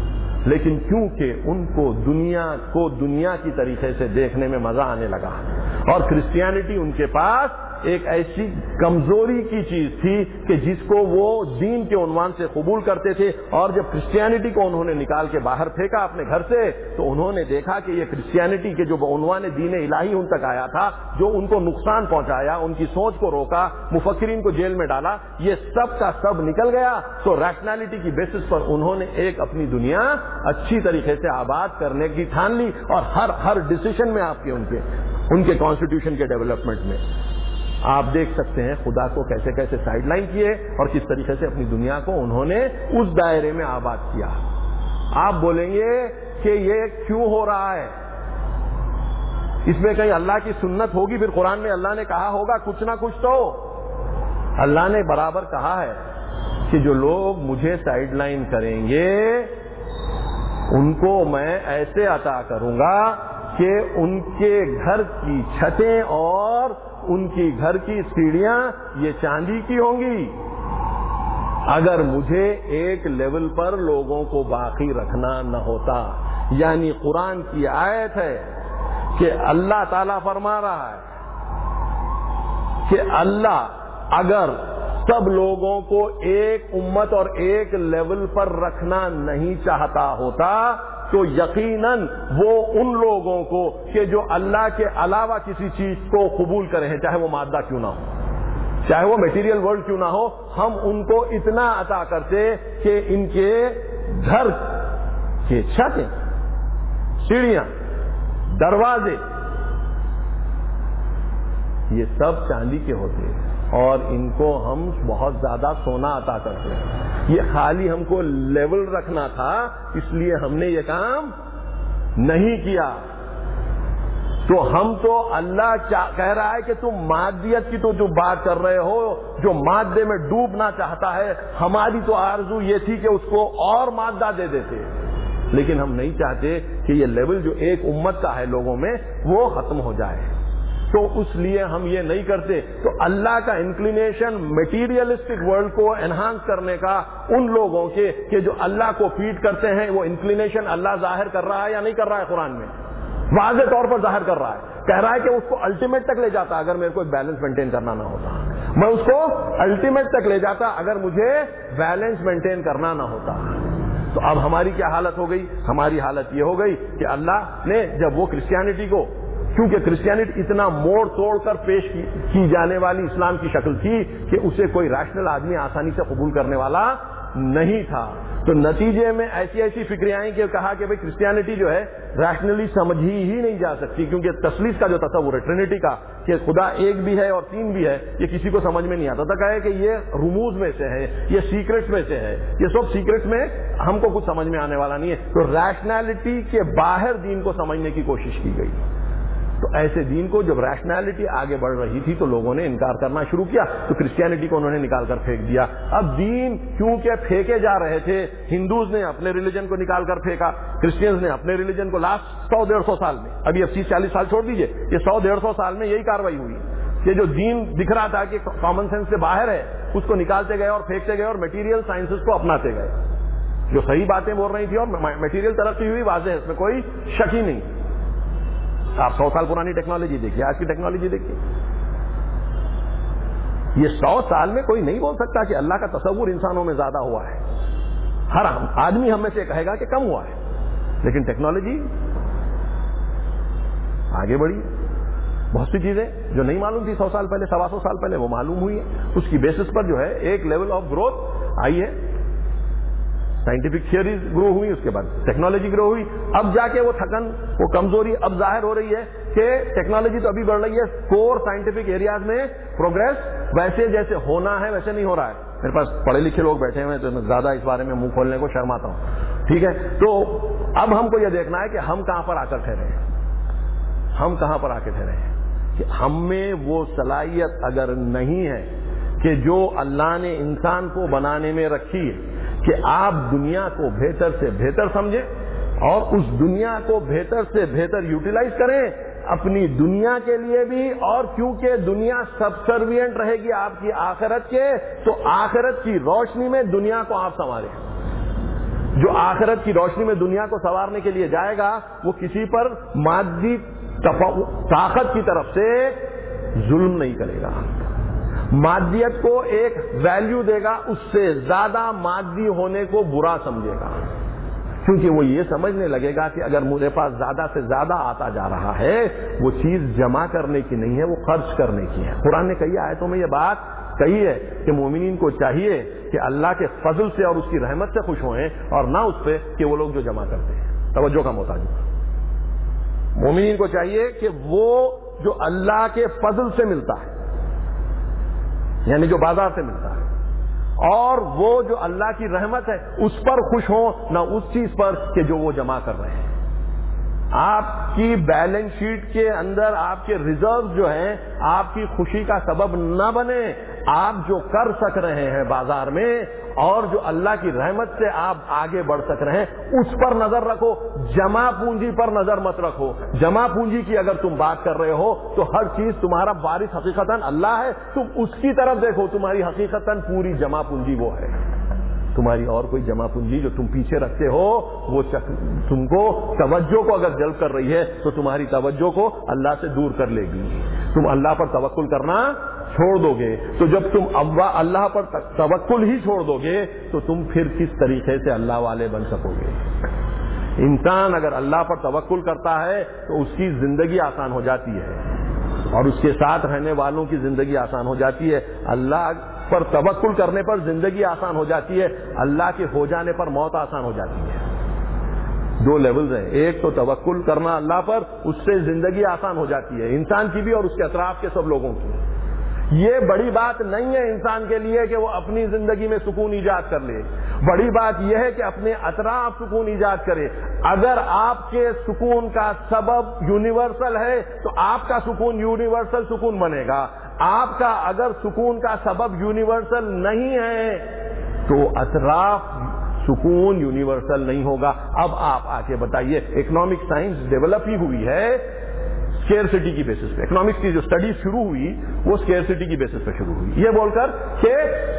لیکن کیونکہ ان کو دنیا کی طریقے سے دیکھنے میں مزہ آنے لگا، اور کرسچینٹی ان کے پاس ایک ایسی کمزوری کی چیز تھی کہ جس کو وہ دین کے عنوان سے قبول کرتے تھے، اور جب کرسچینٹی کو انہوں نے نکال کے باہر پھینکا اپنے گھر سے، تو انہوں نے دیکھا کہ یہ کرسچینٹی کے جو عنوان دین الہی ان تک آیا تھا، جو ان کو نقصان پہنچایا، ان کی سوچ کو روکا، مفکرین کو جیل میں ڈالا، یہ سب کا سب نکل گیا۔ تو ریشنلٹی کی بیسس پر انہوں نے ایک اپنی دنیا اچھی طریقے سے آباد کرنے کی ٹھان لی، اور ہر ڈیسیشن میں آپ کے ان کے کانسٹیٹیوشن کے ڈیولپمنٹ میں آپ دیکھ سکتے ہیں خدا کو کیسے کیسے سائڈ لائن کیے، اور کس طریقے سے اپنی دنیا کو انہوں نے اس دائرے میں آباد کیا۔ آپ بولیں گے کہ یہ کیوں ہو رہا ہے؟ اس میں کہیں اللہ کی سنت ہوگی؟ پھر قرآن میں اللہ نے کہا ہوگا کچھ نہ کچھ تو اللہ نے برابر کہا ہے کہ جو لوگ مجھے سائڈ لائن کریں گے ان کو میں ایسے عطا کروں گا کہ ان کے گھر کی چھتیں اور ان کی گھر کی سیڑھیاں یہ چاندی کی ہوں گی۔ اگر مجھے ایک لیول پر لوگوں کو باقی رکھنا نہ ہوتا، یعنی قرآن کی آیت ہے کہ اللہ تعالیٰ فرما رہا ہے کہ اللہ اگر سب لوگوں کو ایک امت اور ایک لیول پر رکھنا نہیں چاہتا ہوتا تو یقیناً وہ ان لوگوں کو کہ جو اللہ کے علاوہ کسی چیز کو قبول کرے ہیں، چاہے وہ مادہ کیوں نہ ہو، چاہے وہ میٹیریل ورلڈ کیوں نہ ہو، ہم ان کو اتنا عطا کرتے کہ ان کے گھر کے چھتیں، سیڑھیاں، دروازے یہ سب چاندی کے ہوتے ہیں، اور ان کو ہم بہت زیادہ سونا عطا کرتے ہیں۔ یہ خالی ہم کو لیول رکھنا تھا، اس لیے ہم نے یہ کام نہیں کیا۔ تو ہم تو اللہ کہہ رہا ہے کہ تم مادیت کی تو جو بات کر رہے ہو، جو مادے میں ڈوبنا چاہتا ہے، ہماری تو آرزو یہ تھی کہ اس کو اور مادہ دے دیتے، لیکن ہم نہیں چاہتے کہ یہ لیول جو ایک امت کا ہے لوگوں میں وہ ختم ہو جائے، تو اس لیے ہم یہ نہیں کرتے۔ تو اللہ کا انکلینیشن میٹیریلسٹک ورلڈ کو انہانس کرنے کا ان لوگوں کے کہ جو اللہ کو فیڈ کرتے ہیں، وہ انکلینیشن اللہ ظاہر کر رہا ہے یا نہیں کر رہا ہے؟ قرآن میں واضح طور پر ظاہر کر رہا ہے، کہہ رہا ہے کہ اس کو الٹیمیٹ تک لے جاتا اگر میرے کو ایک بیلنس مینٹین کرنا نہ ہوتا، میں اس کو الٹیمیٹ تک لے جاتا اگر مجھے بیلنس مینٹین کرنا نہ ہوتا۔ تو اب ہماری کیا حالت ہو گئی؟ ہماری حالت یہ ہو گئی کہ اللہ نے جب وہ کرسچینٹی کو، کیونکہ کرسچینٹی اتنا موڑ توڑ کر پیش کی جانے والی اسلام کی شکل تھی کہ اسے کوئی ریشنل آدمی آسانی سے قبول کرنے والا نہیں تھا، تو نتیجے میں ایسی فکریں آئیں کہ کہا کہ بھئی کرسچینٹی جو ہے ریشنلی سمجھی ہی نہیں جا سکتی، کیونکہ تثلیث کا جو تصور ہے ٹرینٹی کا کہ خدا ایک بھی ہے اور تین بھی ہے، یہ کسی کو سمجھ میں نہیں آتا تھا۔ کہا کہ یہ رموز میں سے ہے، یہ سیکرٹس میں سے ہے، یہ سب سیکرٹس میں ہم کو کچھ سمجھ میں آنے والا نہیں ہے، تو ریشنلٹی کے باہر دین کو سمجھنے کی کوشش کی گئی۔ تو ایسے دین کو جب ریشنلٹی آگے بڑھ رہی تھی تو لوگوں نے انکار کرنا شروع کیا، تو کرسچینٹی کو انہوں نے نکال کر پھینک دیا۔ اب دین کیونکہ پھینکے جا رہے تھے، ہندوز نے اپنے ریلیجن کو نکال کر پھینکا، کرسچینز نے اپنے ریلیجن کو لاسٹ 100-150 سال میں، ابھی 30-40 سال چھوڑ دیجئے، یہ 100-150 سال میں یہی کاروائی ہوئی کہ جو دین دکھ رہا تھا کہ کامن سینس سے باہر ہے اس کو نکالتے گئے اور پھینکتے گئے اور میٹیریل سائنسز کو اپناتے گئے، جو صحیح باتیں بول رہی تھی اور میٹیریل ترقی ہوئی واضح ہے، اس میں کوئی شک ہی نہیں۔ آپ 100 سال پرانی ٹیکنالوجی دیکھیے، آج کی ٹیکنالوجی دیکھیے، یہ 100 سال میں کوئی نہیں بول سکتا کہ اللہ کا تصور انسانوں میں زیادہ ہوا ہے، ہر آدمی ہم میں سے کہے گا کہ کم ہوا ہے، لیکن ٹیکنالوجی آگے بڑھی، بہت سی چیزیں جو نہیں معلوم تھی 100 سال پہلے، 125 سال پہلے وہ معلوم ہوئی ہے، اس کی بیسس پر جو ہے ایک لیول آف گروتھ آئی ہے، سائنٹیفک تھیوریز گرو ہوئی، اس کے بعد ٹیکنالوجی گرو ہوئی، اب جا کے وہ تھکن، وہ کمزوری اب ظاہر ہو رہی ہے کہ ٹیکنالوجی تو ابھی بڑھ رہی ہے، کور سائنٹیفک ایریاز میں پروگریس ویسے جیسے ہونا ہے ویسے نہیں ہو رہا ہے۔ میرے پاس پڑھے لکھے لوگ بیٹھے ہوئے ہیں تو میں زیادہ اس بارے میں منہ کھولنے کو شرماتا ہوں، ٹھیک ہے؟ تو اب ہم کو یہ دیکھنا ہے کہ ہم کہاں پر آ کر ٹھہرے ہیں، ہم کہاں پر آ کے ٹھہرے ہیں، کہ ہم میں وہ صلاحیت اگر نہیں ہے کہ جو اللہ نے انسان کو بنانے میں رکھی ہے کہ آپ دنیا کو بہتر سے بہتر سمجھیں اور اس دنیا کو بہتر سے بہتر یوٹیلائز کریں اپنی دنیا کے لیے بھی، اور کیونکہ دنیا سبسروینٹ رہے گی آپ کی آخرت کے، تو آخرت کی روشنی میں دنیا کو آپ سنواریں۔ جو آخرت کی روشنی میں دنیا کو سنوارنے کے لیے جائے گا وہ کسی پر مادی طاقت کی طرف سے ظلم نہیں کرے گا، مادیت کو ایک ویلیو دے گا، اس سے زیادہ مادی ہونے کو برا سمجھے گا، کیونکہ وہ یہ سمجھنے لگے گا کہ اگر مجھے پاس زیادہ سے زیادہ آتا جا رہا ہے وہ چیز جمع کرنے کی نہیں ہے، وہ خرچ کرنے کی ہے۔ قرآن نے کئی آیتوں میں یہ بات کہی ہے کہ مومنین کو چاہیے کہ اللہ کے فضل سے اور اس کی رحمت سے خوش ہوئیں اور نہ اس پہ کہ وہ لوگ جو جمع کرتے ہیں توجہ کا محتاج ہوں۔ مومنین کو چاہیے کہ وہ جو اللہ کے فضل سے ملتا ہے، یعنی جو بازار سے ملتا ہے، اور وہ جو اللہ کی رحمت ہے اس پر خوش ہوں، نہ اس چیز پر کہ جو وہ جمع کر رہے ہیں۔ آپ کی بیلنس شیٹ کے اندر آپ کے ریزرو جو ہیں آپ کی خوشی کا سبب نہ بنے، آپ جو کر سک رہے ہیں بازار میں اور جو اللہ کی رحمت سے آپ آگے بڑھ سک رہے ہیں اس پر نظر رکھو، جمع پونجی پر نظر مت رکھو۔ جمع پونجی کی اگر تم بات کر رہے ہو تو ہر چیز تمہارا وارث حقیقتاً اللہ ہے، تم اس کی طرف دیکھو، تمہاری حقیقتاً پوری جمع پونجی وہ ہے۔ تمہاری اور کوئی جمع پونجی جو تم پیچھے رکھتے ہو وہ تم کو توجہ کو اگر جلب کر رہی ہے تو تمہاری توجہ کو اللہ سے دور کر لے گی، تم اللہ پر توکل کرنا چھوڑ دو گے۔ تو جب تم اللہ پر توکل ہی چھوڑ دو گے تو تم پھر کس طریقے سے اللہ والے بن سکو گے؟ انسان اگر اللہ پر توکل کرتا ہے تو اس کی زندگی آسان ہو جاتی ہے اور اس کے ساتھ رہنے والوں کی زندگی آسان ہو جاتی ہے۔ اللہ پر توکل کرنے پر زندگی آسان ہو جاتی ہے، اللہ کے ہو جانے پر موت آسان ہو جاتی ہے۔ دو لیولز ہیں، ایک تو توکل کرنا اللہ پر، اس سے زندگی آسان ہو جاتی ہے، انسان کی بھی اور اس کے اطراف کے سب لوگوں کی۔ یہ بڑی بات نہیں ہے انسان کے لیے کہ وہ اپنی زندگی میں سکون ایجاد کر لے، بڑی بات یہ ہے کہ اپنے اطراف سکون ایجاد کرے۔ اگر آپ کے سکون کا سبب یونیورسل ہے تو آپ کا سکون یونیورسل سکون بنے گا، آپ کا اگر سکون کا سبب یونیورسل نہیں ہے تو اطراف سکون یونیورسل نہیں ہوگا۔ اب آپ آ کے بتائیے، اکنامک سائنس ڈیولپ ہی ہوئی ہے اسکیئرسٹی کی بیسس پہ، اکنامکس کی جو اسٹڈیز شروع ہوئی وہ اسکیئرسٹی کی بیسس پہ شروع ہوئی، یہ بول کر کہ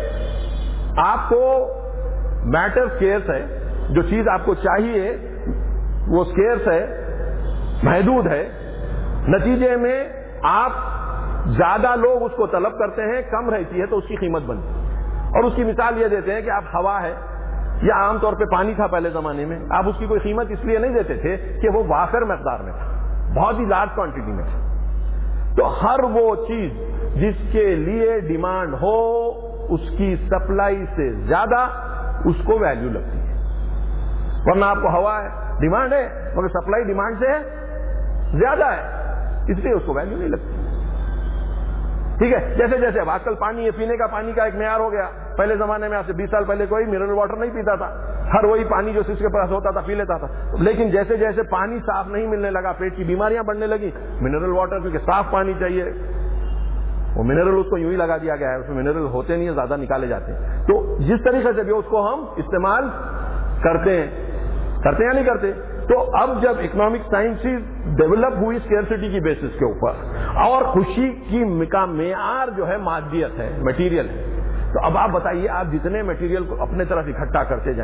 آپ کو میٹر اسکیئرس ہے، جو چیز آپ کو چاہیے وہ اسکیئرس ہے، محدود ہے، نتیجے میں آپ زیادہ لوگ اس کو طلب کرتے ہیں، کم رہتی ہے تو اس کی قیمت بنتی ہے۔ اور اس کی مثال یہ دیتے ہیں کہ آپ ہوا ہے یا عام طور پہ پانی تھا پہلے زمانے میں، آپ اس کی کوئی قیمت اس لیے نہیں دیتے تھے کہ وہ وافر مقدار میں تھا، بہت ہی لارج کوانٹٹی میں تھا۔ تو ہر وہ چیز جس کے لیے ڈیمانڈ ہو اس کی سپلائی سے زیادہ اس کو ویلیو لگتی ہے، ورنہ آپ کو ہوا ہے، ڈیمانڈ ہے مگر سپلائی ڈیمانڈ سے زیادہ ہے، اس لیے اس کو ویلیو نہیں لگتی۔ ٹھیک ہے، جیسے جیسے اب آج کل پانی، پینے کا پانی کا ایک معیار ہو گیا، پہلے زمانے میں آج سے 20 سال پہلے کوئی منرل واٹر نہیں پیتا تھا، ہر وہی پانی جو اس کے پاس ہوتا تھا پی لیتا تھا، لیکن جیسے جیسے پانی صاف نہیں ملنے لگا، پیٹ کی بیماریاں بڑھنے لگی، منرل واٹر کیونکہ صاف پانی چاہیے، وہ منرل اس کو یوں ہی لگا دیا گیا ہے، اس میں منرل ہوتے نہیں ہیں، زیادہ نکالے جاتے ہیں۔ تو جس طریقے سے بھی اس کو ہم استعمال کرتے ہیں یا نہیں کرتے۔ تو اب جب اکنامک سائنسز ڈیولپ ہوئی اسکیئرسٹی کی بیسس کے اوپر اور خوشی کی کا معیار جو ہے مادیت ہے، میٹیریل ہے، تو اب آپ بتائیے آپ جتنے میٹیریل کو اپنے طرف اکٹھا کرتے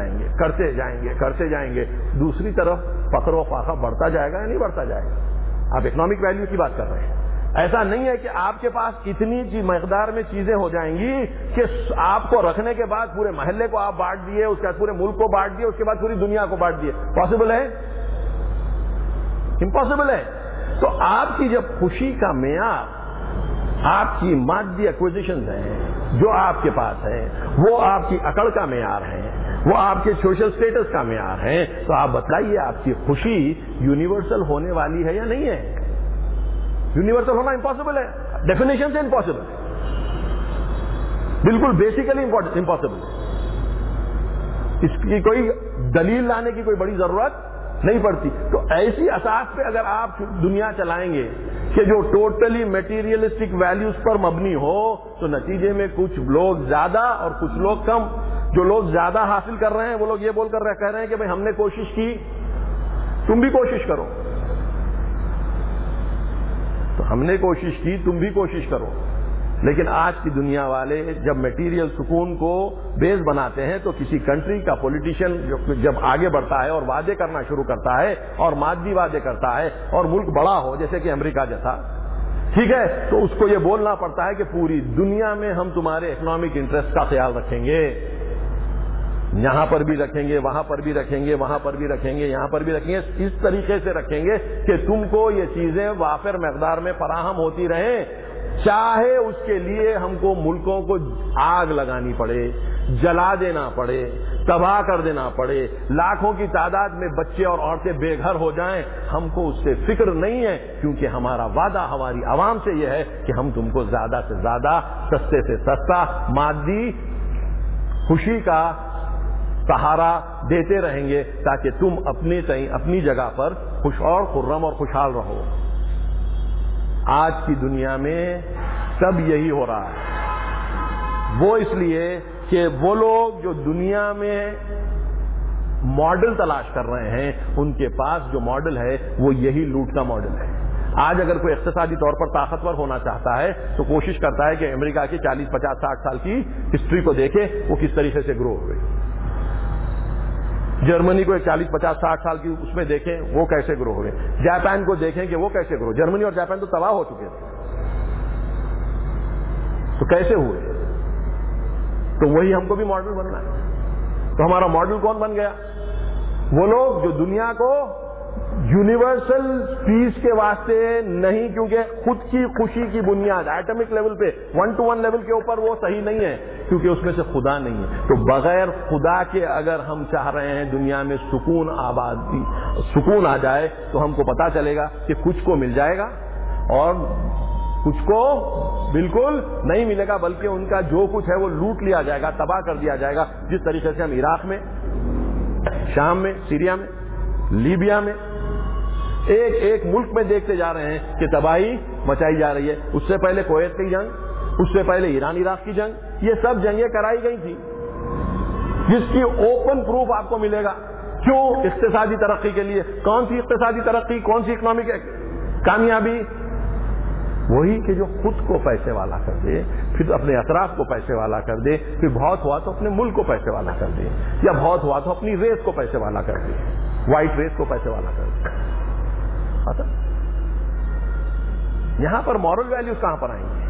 جائیں گے دوسری طرف فقر و فاقہ بڑھتا جائے گا یا نہیں بڑھتا جائے گا؟ آپ اکنامک ویلیو کی بات کر رہے ہیں، ایسا نہیں ہے کہ آپ کے پاس اتنی مقدار میں چیزیں ہو جائیں گی کہ آپ کو رکھنے کے بعد پورے محلے کو آپ بانٹ دیے، اس کے بعد پورے ملک کو بانٹ دیے، اس کے بعد پوری دنیا کو بانٹ دیے۔ پاسبل ہے؟ امپاسبل ہے۔ تو آپ کی جب خوشی کا معیار آپ کی مادی ایکوزیشنز ہیں جو آپ کے پاس ہیں، وہ آپ کی عقل کا معیار ہے، وہ آپ کے سوشل سٹیٹس کا معیار ہے، تو آپ بتائیے آپ کی خوشی یونیورسل ہونے والی ہے یا نہیں ہے؟ یونیورسل ہونا امپاسبل ہے، ڈیفینیشن سے امپاسبل ہے، بالکل بیسیکلی امپاسبل ہے۔ اس کی کوئی دلیل لانے کی کوئی بڑی ضرورت نہیں پڑتی۔ تو ایسی اساس پہ اگر آپ دنیا چلائیں گے کہ جو ٹوٹلی میٹیریلسٹک ویلیوز پر مبنی ہو تو نتیجے میں کچھ لوگ زیادہ اور کچھ لوگ کم، جو لوگ زیادہ حاصل کر رہے ہیں وہ لوگ یہ بول کر کہہ رہے ہیں کہ بھئی ہم نے کوشش کی، تم بھی کوشش کرو، تو ہم نے کوشش کی تم بھی کوشش کرو، لیکن آج کی دنیا والے جب میٹیریل سکون کو بیس بناتے ہیں تو کسی کنٹری کا پولیٹیشین جب آگے بڑھتا ہے اور وعدے کرنا شروع کرتا ہے اور مادی وعدے کرتا ہے اور ملک بڑا ہو جیسے کہ امریکہ جیسا، ٹھیک ہے، تو اس کو یہ بولنا پڑتا ہے کہ پوری دنیا میں ہم تمہارے اکنامک انٹرسٹ کا خیال رکھیں گے، یہاں پر بھی رکھیں گے، وہاں پر بھی رکھیں گے، وہاں پر بھی رکھیں گے، یہاں پر بھی رکھیں گے، اس طریقے سے رکھیں گے کہ تم کو یہ چیزیں وافر مقدار میں فراہم ہوتی رہیں، چاہے اس کے لیے ہم کو ملکوں کو آگ لگانی پڑے، جلا دینا پڑے، تباہ کر دینا پڑے، لاکھوں کی تعداد میں بچے اور عورتیں بے گھر ہو جائیں، ہم کو اس سے فکر نہیں ہے، کیونکہ ہمارا وعدہ ہماری عوام سے یہ ہے کہ ہم تم کو زیادہ سے زیادہ، سستے سے سستا مادی خوشی کا سہارا دیتے رہیں گے تاکہ تم اپنی جگہ پر خوش اور خرم اور خوشحال رہو۔ آج کی دنیا میں سب یہی ہو رہا ہے، وہ اس لیے کہ وہ لوگ جو دنیا میں ماڈل تلاش کر رہے ہیں ان کے پاس جو ماڈل ہے وہ یہی لوٹ کا ماڈل ہے۔ آج اگر کوئی اقتصادی طور پر طاقتور ہونا چاہتا ہے تو کوشش کرتا ہے کہ امریکہ کی 40 50 60 سال کی ہسٹری کو دیکھے وہ کس طریقے سے گرو ہوئے، جرمنی کو 40 50 60 سال کی اس میں دیکھیں وہ کیسے گرو ہوئے، جاپان کو دیکھیں کہ وہ کیسے گرو، جرمنی اور جاپان تو تباہ ہو چکے تھے، تو کیسے ہوئے؟ تو وہی ہم کو بھی ماڈل بننا ہے۔ تو ہمارا ماڈل کون بن گیا؟ وہ لوگ جو دنیا کو یونیورسل پیس کے واسطے نہیں، کیونکہ خود کی خوشی کی بنیاد ایٹمک لیول پہ 1 to 1 لیول کے اوپر وہ صحیح نہیں ہے، کیونکہ اس میں سے خدا نہیں ہے۔ تو بغیر خدا کے اگر ہم چاہ رہے ہیں دنیا میں سکون آ جائے تو ہم کو پتا چلے گا کہ کچھ کو مل جائے گا اور کچھ کو بالکل نہیں ملے گا، بلکہ ان کا جو کچھ ہے وہ لوٹ لیا جائے گا، تباہ کر دیا جائے گا، جس طریقے سے ہم عراق میں، شام میں، سیریا میں، لیبیا میں ایک ایک ملک میں دیکھتے جا رہے ہیں کہ تباہی مچائی جا رہی ہے۔ اس سے پہلے کویت کی جنگ، اس سے پہلے ایران عراق کی جنگ، یہ سب جنگیں کرائی گئی تھی جس کی اوپن پروف آپ کو ملے گا۔ کیوں؟ اقتصادی ترقی کے لیے۔ کون سی اقتصادی ترقی، کون سی اکنامک کامیابی؟ وہی کہ جو خود کو پیسے والا کر دے، پھر اپنے اطراف کو پیسے والا کر دے، پھر بہت ہوا تو اپنے ملک کو پیسے والا کر دے، یا بہت ہوا تو اپنی ریس کو پیسے والا کر دے، وائٹ ریس کو پیسے والا کر دے۔ یہاں پر مورل ویلیوز کہاں پر آئیں گے؟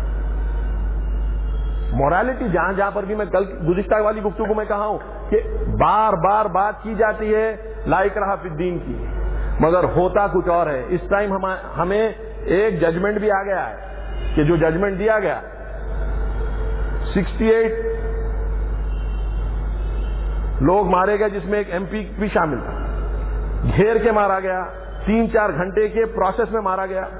مورالٹی جہاں جہاں پر بھی میں کل گزشتہ والی گفتگو میں کہا ہوں کہ بار بار بات کی جاتی ہے لا اکراہ فی الدین کی، مگر ہوتا کچھ اور ہے۔ اس ٹائم ہمیں ایک ججمنٹ بھی آ گیا ہے کہ جو ججمنٹ دیا گیا 68 لوگ مارے گئے، جس میں ایک ایم پی بھی شامل تھا، گھیر کے مارا گیا، 3-4 گھنٹے کے پروسیس میں مارا گیا،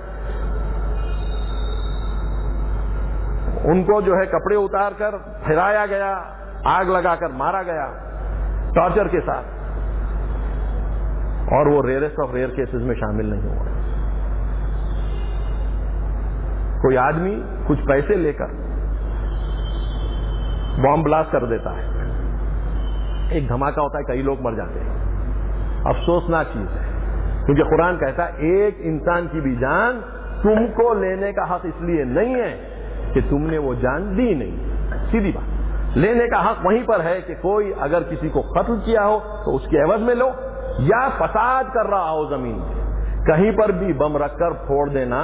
ان کو جو ہے کپڑے اتار کر پھرایا گیا، آگ لگا کر مارا گیا ٹارچر کے ساتھ، اور وہ ریئرسٹ آف ریئر کیسز میں شامل نہیں ہوا۔ کوئی آدمی کچھ پیسے لے کر بام بلاسٹ کر دیتا ہے، ایک دھماکہ ہوتا ہے، کئی لوگ مر جاتے ہیں، افسوسناک چیز ہے، کیونکہ قرآن کہتا ہے ایک انسان کی بھی جان تم کو لینے کا حق اس لیے نہیں ہے کہ تم نے وہ جان دی نہیں، سیدھی بات، لینے کا حق وہیں پر ہے کہ کوئی اگر کسی کو قتل کیا ہو تو اس کے عوض میں لو، یا فساد کر رہا ہو زمین میں، کہیں پر بھی بم رکھ کر پھوڑ دینا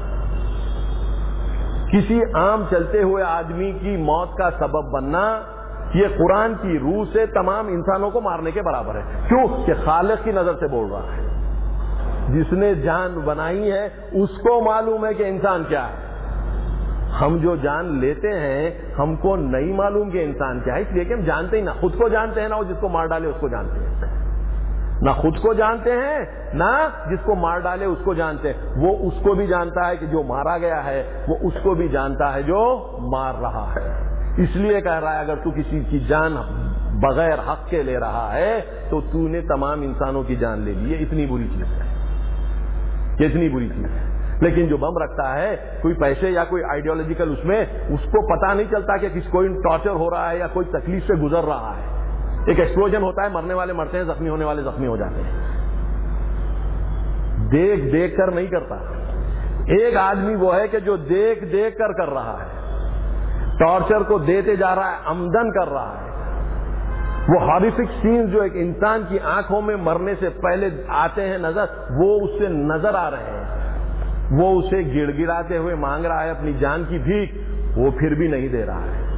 کسی عام چلتے ہوئے آدمی کی موت کا سبب بننا، یہ قرآن کی روح سے تمام انسانوں کو مارنے کے برابر ہے۔ کیوں؟ کہ خالق کی نظر سے بول رہا ہے، جس نے جان بنائی ہے اس کو معلوم ہے کہ انسان کیا ہے۔ ہم جو جان لیتے ہیں ہم کو نہیں معلوم کہ انسان کیا ہے، اس لیے کہ ہم جانتے ہی نہ خود کو جانتے ہیں نہ وہ جس کو مار ڈالے اس کو جانتے ہیں، نہ خود کو جانتے ہیں نہ جس کو مار ڈالے اس کو جانتے ہیں۔ وہ اس کو بھی جانتا ہے کہ جو مارا گیا ہے، وہ اس کو بھی جانتا ہے جو مار رہا ہے۔ اس لیے کہہ رہا ہے اگر تو کسی کی جان بغیر حق کے لے رہا ہے تو تو نے تمام انسانوں کی جان لے لی ہے۔ اتنی بری چیز ہے، اتنی بری چیز ہے۔ لیکن جو بم رکھتا ہے کوئی پیسے یا کوئی آئیڈیالوجیکل، اس میں اس کو پتا نہیں چلتا کہ کوئی ٹارچر ہو رہا ہے یا کوئی تکلیف سے گزر رہا ہے، ایک ایکسپلوژن ہوتا ہے، مرنے والے مرتے ہیں، زخمی ہونے والے زخمی ہو جاتے ہیں، دیکھ دیکھ کر نہیں کرتا۔ ایک آدمی وہ ہے کہ جو دیکھ دیکھ کر رہا ہے، ٹارچر کو دیتے جا رہا ہے، عمدن کر رہا ہے. وہ ہارریفک سینز جو ایک انسان کی آنکھوں میں مرنے سے پہلے آتے ہیں نظر، وہ اس سے نظر آ رہے ہیں. وہ اسے گڑ گڑاتے ہوئے مانگ رہا ہے اپنی جان کی بھیک، وہ پھر بھی نہیں دے رہا ہے.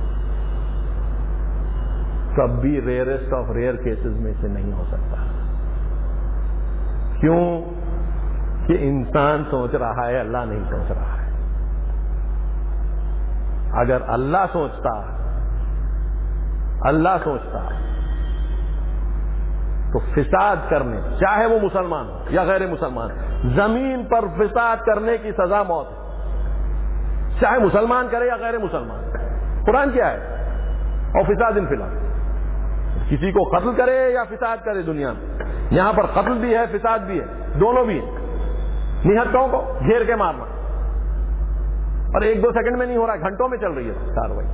تب بھی ریئرسٹ آف ریئر کیسز میں سے نہیں ہو سکتا. کیوں؟ کہ انسان سوچ رہا ہے، اللہ نہیں سوچ رہا ہے. اگر اللہ سوچتا تو فساد کرنے، چاہے وہ مسلمان ہو یا غیر مسلمان، زمین پر فساد کرنے کی سزا موت ہے، چاہے مسلمان کرے یا غیر مسلمان. قرآن کیا ہے؟ اور فساد فی الارض، کسی کو قتل کرے یا فساد کرے دنیا میں. یہاں پر قتل بھی ہے، فساد بھی ہے، دونوں بھی ہیں. نہتوں کو گھیر کے مارنا، اور 1-2 سیکنڈ میں نہیں ہو رہا ہے، گھنٹوں میں چل رہی ہے کاروائی.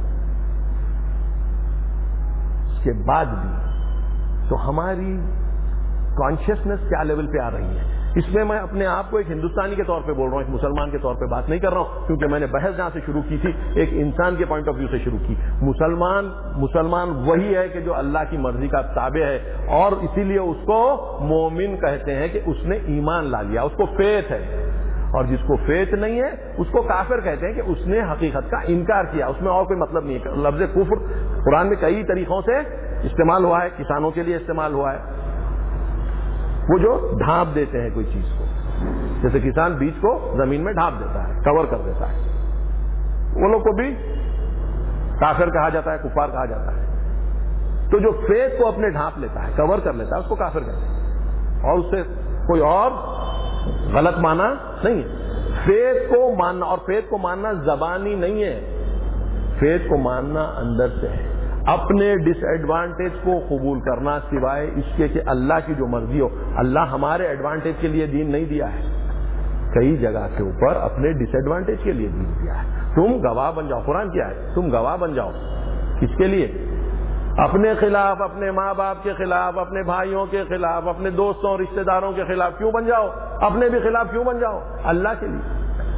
اس کے بعد بھی تو ہماری کانشیسنس کیا لیول پہ آ رہی ہے. اس میں میں اپنے آپ کو ایک ہندوستانی کے طور پہ بول رہا ہوں، ایک مسلمان کے طور پہ بات نہیں کر رہا ہوں، کیونکہ میں نے بحث جہاں سے شروع کی تھی ایک انسان کے پوائنٹ آف ویو سے شروع کی. مسلمان وہی ہے کہ جو اللہ کی مرضی کا تابع ہے، اور اسی لیے اس کو مومن کہتے ہیں کہ اس نے ایمان لا لیا، اس کو فیتھ ہے. اور جس کو فیتھ نہیں ہے اس کو کافر کہتے ہیں کہ اس نے حقیقت کا انکار کیا. اس میں اور کوئی مطلب نہیں ہے. لفظ کفر قرآن میں کئی طریقوں سے استعمال ہوا ہے، کسانوں کے لیے استعمال ہوا ہے. وہ جو ڈھانپ دیتے ہیں کوئی چیز کو، جیسے کسان بیج کو زمین میں ڈھانپ دیتا ہے، کور کر دیتا ہے، وہ لوگ کو بھی کافر کہا جاتا ہے، کفار کہا جاتا ہے. تو جو فیتھ کو اپنے ڈھانپ لیتا ہے، کور کر لیتا ہے، اس کو کافر کہتے ہیں. اور اس سے کوئی اور غلط معنی نہیں ہے. فیتھ کو ماننا، اور فیتھ کو ماننا زبانی نہیں ہے، فیتھ کو ماننا اندر سے ہے. اپنے ڈس ایڈوانٹیج کو قبول کرنا، سوائے اس کے کہ اللہ کی جو مرضی ہو. اللہ ہمارے ایڈوانٹیج کے لیے دین نہیں دیا ہے، کئی جگہ کے اوپر اپنے ڈس ایڈوانٹیج کے لیے دین دیا ہے. تم گواہ بن جاؤ. قرآن کیا ہے؟ تم گواہ بن جاؤ. کس کے لیے؟ اپنے خلاف، اپنے ماں باپ کے خلاف، اپنے بھائیوں کے خلاف، اپنے دوستوں رشتہ داروں کے خلاف کیوں بن جاؤ؟ اپنے بھی خلاف کیوں بن جاؤ؟ اللہ کے لیے.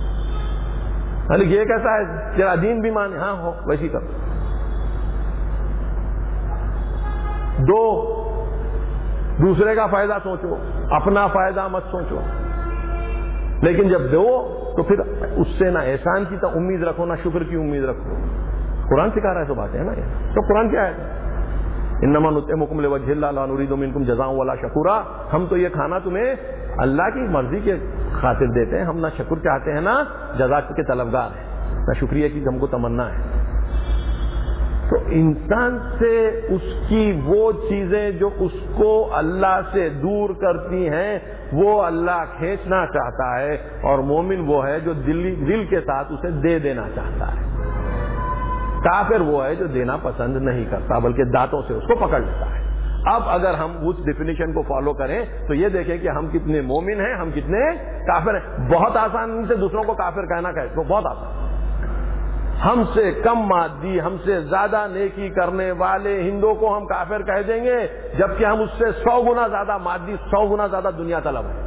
یہ کیسا ہے تیرا دین بھی مانے؟ ہاں ہو ویسی کرو. 2 دوسرے کا فائدہ سوچو، اپنا فائدہ مت سوچو. لیکن جب دو تو پھر اس سے نہ احسان کی تو امید رکھو، نہ شکر کی امید رکھو. قرآن سکھا رہا ہے تو باتیں ہیں نا یہ. تو قرآن کیا ہے؟ انما نطعمکم لوجہ اللہ لا نرید منکم جزاء ولا شکورا. ہم تو یہ کھانا تمہیں اللہ کی مرضی کے خاطر دیتے ہیں، ہم نہ شکر چاہتے ہیں نہ جزا کے طلبگار ہیں، نہ شکریہ کی ہم کو تمنا ہے. تو انسان سے اس کی وہ چیزیں جو اس کو اللہ سے دور کرتی ہیں وہ اللہ کھینچنا چاہتا ہے، اور مومن وہ ہے جو دل کے ساتھ اسے دے دینا چاہتا ہے. کافر وہ ہے جو دینا پسند نہیں کرتا بلکہ دانتوں سے اس کو پکڑ لیتا ہے. اب اگر ہم اس ڈیفینیشن کو فالو کریں تو یہ دیکھیں کہ ہم کتنے مومن ہیں، ہم کتنے کافر ہیں. بہت آسان سے دوسروں کو کافر کہنا تو بہت آسان. ہم سے کم مادی، ہم سے زیادہ نیکی کرنے والے ہندو کو ہم کافر کہہ دیں گے، جبکہ ہم اس سے 100 گنا زیادہ مادی، 100 گنا زیادہ دنیا طلب ہیں.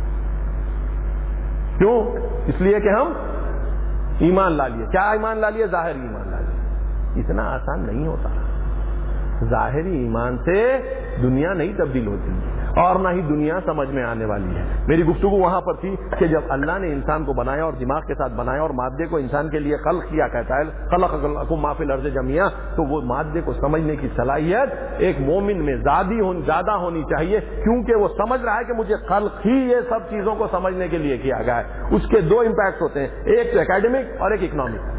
کیوں؟ اس لیے کہ ہم ایمان لا لیے. کیا ایمان لا لیے؟ ظاہری ایمان لا لیے. اتنا آسان نہیں ہوتا. ظاہری ایمان سے دنیا نہیں تبدیل ہوتی اور نہ ہی دنیا سمجھ میں آنے والی ہے. میری گفتگو وہاں پر تھی کہ جب اللہ نے انسان کو بنایا اور دماغ کے ساتھ بنایا اور مادے کو انسان کے لیے خلق کیا، کہتا ہے خلق لکم ما فی الارض جميعا، تو وہ مادے کو سمجھنے کی صلاحیت ایک مومن میں زیادہ ہونی چاہیے، کیونکہ وہ سمجھ رہا ہے کہ مجھے خلق ہی یہ سب چیزوں کو سمجھنے کے لیے کیا گیا ہے. اس کے 2 امپیکٹ ہوتے ہیں، ایک تو اکیڈمک اور ایک اکنامک.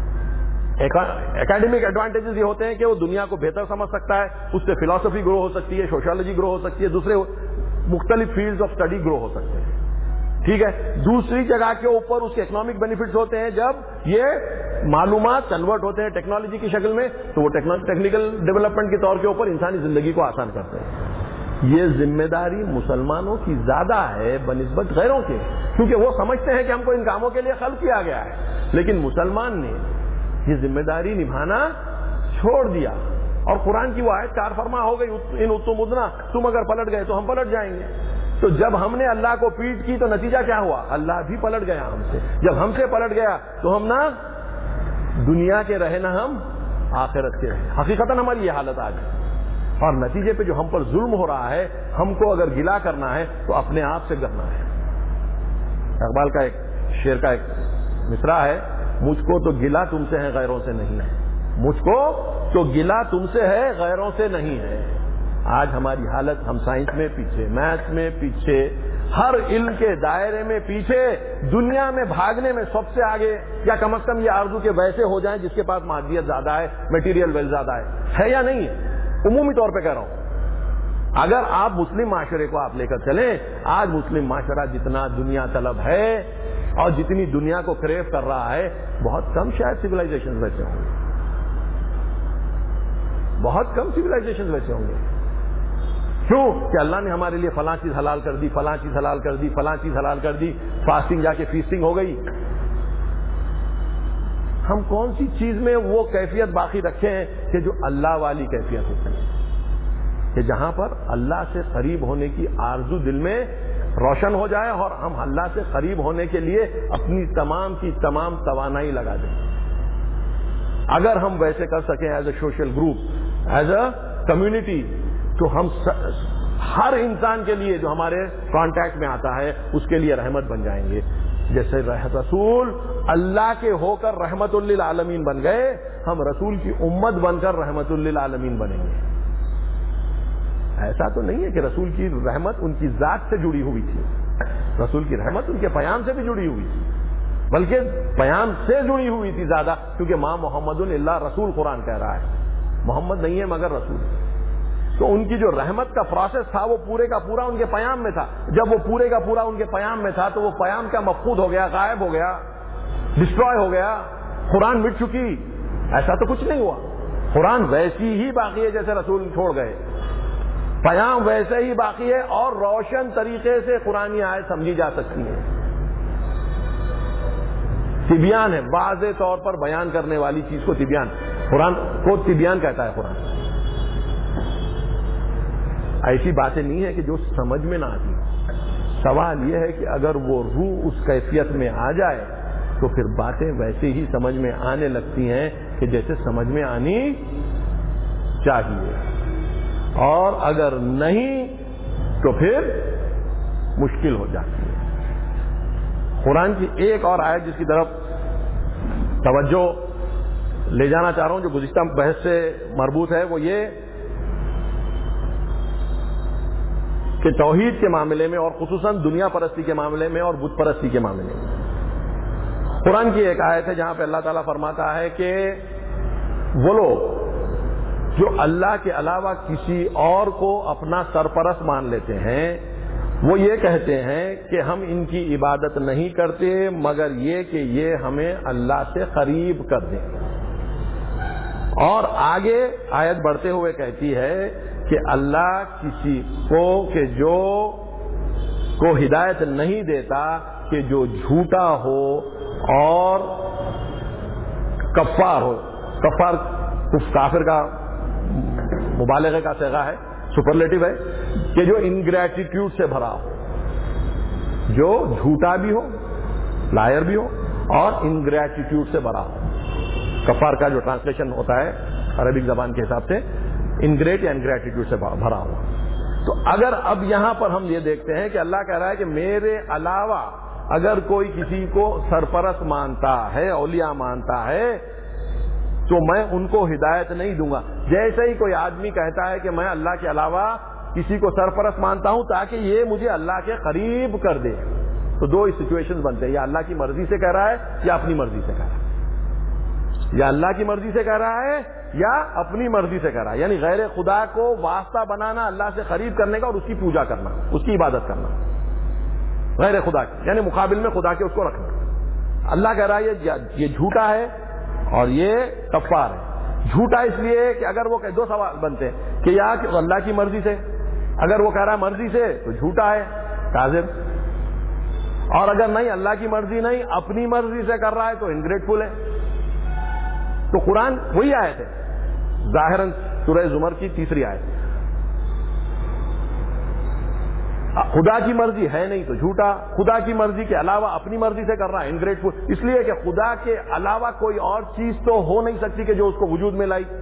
اکیڈمک ایڈوانٹیجز یہ ہوتے ہیں کہ وہ دنیا کو بہتر سمجھ سکتا ہے، اس سے فلاسفی گرو ہو سکتی ہے، سوشالوجی گرو ہو سکتی ہے، دوسرے مختلف فیلڈز آف اسٹڈی گرو ہو سکتے ہیں. ٹھیک ہے. دوسری جگہ کے اوپر اس کے اکنامک بینیفٹس ہوتے ہیں. جب یہ معلومات کنورٹ ہوتے ہیں ٹیکنالوجی کی شکل میں تو وہ ٹیکنیکل ڈیولپمنٹ کے طور کے اوپر انسانی زندگی کو آسان کرتے ہیں. یہ ذمہ داری مسلمانوں کی زیادہ ہے بنسبت غیروں کے، کیونکہ وہ سمجھتے ہیں کہ ہم کو ان کاموں کے لیے خلق کیا گیا ہے. لیکن مسلمان نے یہ ذمہ داری نبھانا چھوڑ دیا. اور قرآن کی وہ آیت 4 فرما ہو گئی، ان اتم ادنا، تم اگر پلٹ گئے تو ہم پلٹ جائیں گے. تو جب ہم نے اللہ کو پیٹ کی تو نتیجہ کیا ہوا؟ اللہ بھی پلٹ گیا ہم سے. جب ہم سے پلٹ گیا تو ہم نہ دنیا کے رہے نہ ہم آخرت کے رہے. حقیقتاً ہماری یہ حالت آج ہے. اور نتیجے پہ جو ہم پر ظلم ہو رہا ہے, ہم کو اگر گلا کرنا ہے تو اپنے آپ سے کرنا ہے. اقبال کا ایک شعر کا ایک مصرع ہے, مجھ کو تو گلا تم سے ہے غیروں سے نہیں ہے. مجھ کو تو گلا تم سے ہے غیروں سے نہیں ہے. آج ہماری حالت, ہم سائنس میں پیچھے, میتھ میں پیچھے, ہر علم کے دائرے میں پیچھے, دنیا میں بھاگنے میں سب سے آگے, یا کم از کم یہ آرزو کے ویسے ہو جائیں جس کے پاس مادیت زیادہ ہے, میٹیریل ویل زیادہ ہے یا نہیں ہے؟ عمومی طور پہ کہہ رہا ہوں. اگر آپ مسلم معاشرے کو آپ لے کر چلیں, آج مسلم معاشرہ جتنا دنیا طلب ہے اور جتنی دنیا کو کریو کر رہا ہے, بہت کم شاید سویلائزیشن ویسے ہوں گے, بہت کم سویلائزیشن ویسے ہوں گے. کیوں کہ اللہ نے ہمارے لیے فلاں چیز حلال کر دی, فلاں چیز حلال کر دی, فلاں چیز حلال کر دی, فاسٹنگ جا کے فیسٹنگ ہو گئی. ہم کون سی چیز میں وہ کیفیت باقی رکھے ہیں کہ جو اللہ والی کیفیت ہوتی ہے, کہ جہاں پر اللہ سے قریب ہونے کی آرزو دل میں روشن ہو جائے اور ہم اللہ سے قریب ہونے کے لیے اپنی تمام کی تمام توانائی لگا دیں. اگر ہم ویسے کر سکیں as a social group, as a community, تو ہم ہر انسان کے لیے جو ہمارے کانٹیکٹ میں آتا ہے اس کے لیے رحمت بن جائیں گے. جیسے رسول اللہ کے ہو کر رحمت للعالمین بن گئے, ہم رسول کی امت بن کر رحمت للعالمین بنیں گے. ایسا تو نہیں ہے کہ رسول کی رحمت ان کی ذات سے جڑی ہوئی تھی, رسول کی رحمت ان کے پیام سے بھی جڑی ہوئی تھی, بلکہ پیام سے جڑی ہوئی تھی زیادہ, کیونکہ ماں محمد اللہ رسول قرآن کہہ رہا ہے, محمد نہیں ہے مگر رسول. تو ان کی جو رحمت کا پروسیس تھا وہ پورے کا پورا ان کے پیام میں تھا. جب وہ پورے کا پورا ان کے پیام میں تھا تو وہ پیام کیا مفقود ہو گیا, غائب ہو گیا, ڈسٹروائے ہو گیا, قرآن مٹ چکی؟ ایسا تو کچھ نہیں ہوا. قرآن ویسی ہی باقی ہے جیسے رسول چھوڑ گئے, پیام ویسے ہی باقی ہے, اور روشن طریقے سے قرآنی آیت سمجھی جا سکتی ہے. تبیان ہے, واضح طور پر بیان کرنے والی چیز کو تبیان, قرآن کو تبیان کہتا ہے قرآن. ایسی باتیں نہیں ہے کہ جو سمجھ میں نہ آتی. سوال یہ ہے کہ اگر وہ روح اس کیفیت میں آ جائے تو پھر باتیں ویسے ہی سمجھ میں آنے لگتی ہیں کہ جیسے سمجھ میں آنی چاہیے, اور اگر نہیں تو پھر مشکل ہو جاتی ہے. قرآن کی ایک اور آیت جس کی طرف توجہ لے جانا چاہ رہا ہوں, جو گزشتہ بحث سے مربوط ہے, وہ یہ کہ توحید کے معاملے میں, اور خصوصاً دنیا پرستی کے معاملے میں اور بت پرستی کے معاملے میں, قرآن کی ایک آیت ہے جہاں پہ اللہ تعالیٰ فرماتا ہے کہ وہ لوگ جو اللہ کے علاوہ کسی اور کو اپنا سرپرست مان لیتے ہیں, وہ یہ کہتے ہیں کہ ہم ان کی عبادت نہیں کرتے مگر یہ کہ یہ ہمیں اللہ سے قریب کر دیں. اور آگے آیت بڑھتے ہوئے کہتی ہے کہ اللہ کسی کو کہ جو کو ہدایت نہیں دیتا کہ جو جھوٹا ہو اور کفار ہو. کفار کافر کا مبالغے کا صیغہ ہے, سپرلیٹو ہے, کہ جو انگریٹیٹیوڈ سے بھرا ہو, جو جھوٹا بھی ہو, لائر بھی ہو, اور انگریٹیٹیوڈ سے بھرا ہو. کفار کا جو ٹرانسلیشن ہوتا ہے عربک زبان کے حساب سے انگریٹ یا انگریٹیٹیوڈ سے بھرا ہوا. تو اگر اب یہاں پر ہم یہ دیکھتے ہیں کہ اللہ کہہ رہا ہے کہ میرے علاوہ اگر کوئی کسی کو سرپرست مانتا ہے, اولیاء مانتا ہے, تو میں ان کو ہدایت نہیں دوں گا. جیسے ہی کوئی آدمی کہتا ہے کہ میں اللہ کے علاوہ کسی کو سرپرست مانتا ہوں تاکہ یہ مجھے اللہ کے قریب کر دے, تو دو ہی سچویشن بنتے ہیں, یا اللہ کی مرضی سے کہہ رہا ہے یا اپنی مرضی سے کہہ رہا ہے, یا اللہ کی مرضی سے کہہ رہا ہے یا اپنی مرضی سے کہہ رہا ہے. یعنی غیر خدا کو واسطہ بنانا اللہ سے قریب کرنے کا, اور اس کی پوجا کرنا, اس کی عبادت کرنا, غیر خدا کی, یعنی مقابل میں خدا کے اس کو رکھنا. اللہ کہہ رہا ہے یہ جھوٹا ہے اور یہ کفار ہے. جھوٹا اس لیے کہ اگر وہ دو سوال بنتے ہیں کہ یا کہ اللہ کی مرضی سے, اگر وہ کہہ رہا ہے مرضی سے تو جھوٹا ہے, کاذب, اور اگر نہیں اللہ کی مرضی نہیں اپنی مرضی سے کر رہا ہے تو انگریٹفل ہے. تو قرآن وہی آیت ہے, ظاہراً سورہ زمر کی 3 آیت, خدا کی مرضی ہے نہیں تو جھوٹا، خدا کی مرضی کے علاوہ اپنی مرضی سے کر رہا ہے انگریٹفل، اس لیے کہ خدا کے علاوہ کوئی اور چیز تو ہو نہیں سکتی کہ جو اس کو وجود میں لائی۔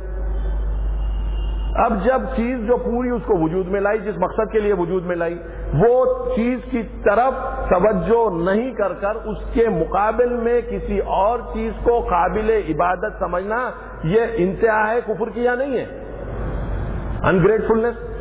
اب جب چیز جو پوری اس کو وجود میں لائی، جس مقصد کے لیے وجود میں لائی، وہ چیز کی طرف توجہ نہیں کر کر اس کے مقابل میں کسی اور چیز کو قابل عبادت سمجھنا، یہ انتہا ہے کفر کی یا نہیں ہے؟ انگریٹفلنس،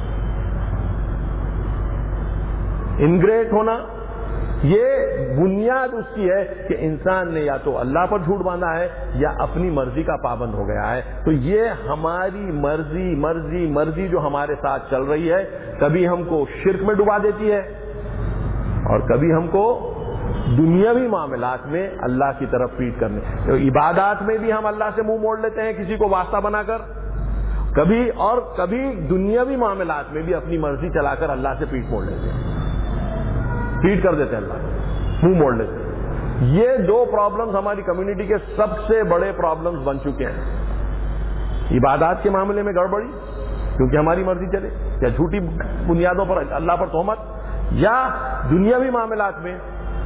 انگریٹ ہونا، یہ بنیاد اس کی ہے کہ انسان نے یا تو اللہ پر جھوٹ باندھا ہے یا اپنی مرضی کا پابند ہو گیا ہے۔ تو یہ ہماری مرضی مرضی مرضی جو ہمارے ساتھ چل رہی ہے، کبھی ہم کو شرک میں ڈبا دیتی ہے اور کبھی ہم کو دنیاوی معاملات میں اللہ کی طرف پیٹ کرنے، تو عبادات میں بھی ہم اللہ سے منہ موڑ لیتے ہیں کسی کو واسطہ بنا کر، کبھی دنیاوی معاملات میں بھی اپنی مرضی چلا کر اللہ سے پیٹ موڑ لیتے ہیں، پیٹ کر دیتے ہیں، اللہ منہ موڑ لیتے ہیں۔ یہ دو پرابلمز ہماری کمیونٹی کے سب سے بڑے پرابلمز بن چکے ہیں، عبادات کے معاملے میں گڑبڑی کیونکہ ہماری مرضی چلے، یا جھوٹی بنیادوں پر اللہ پر تہمت، یا دنیاوی معاملات میں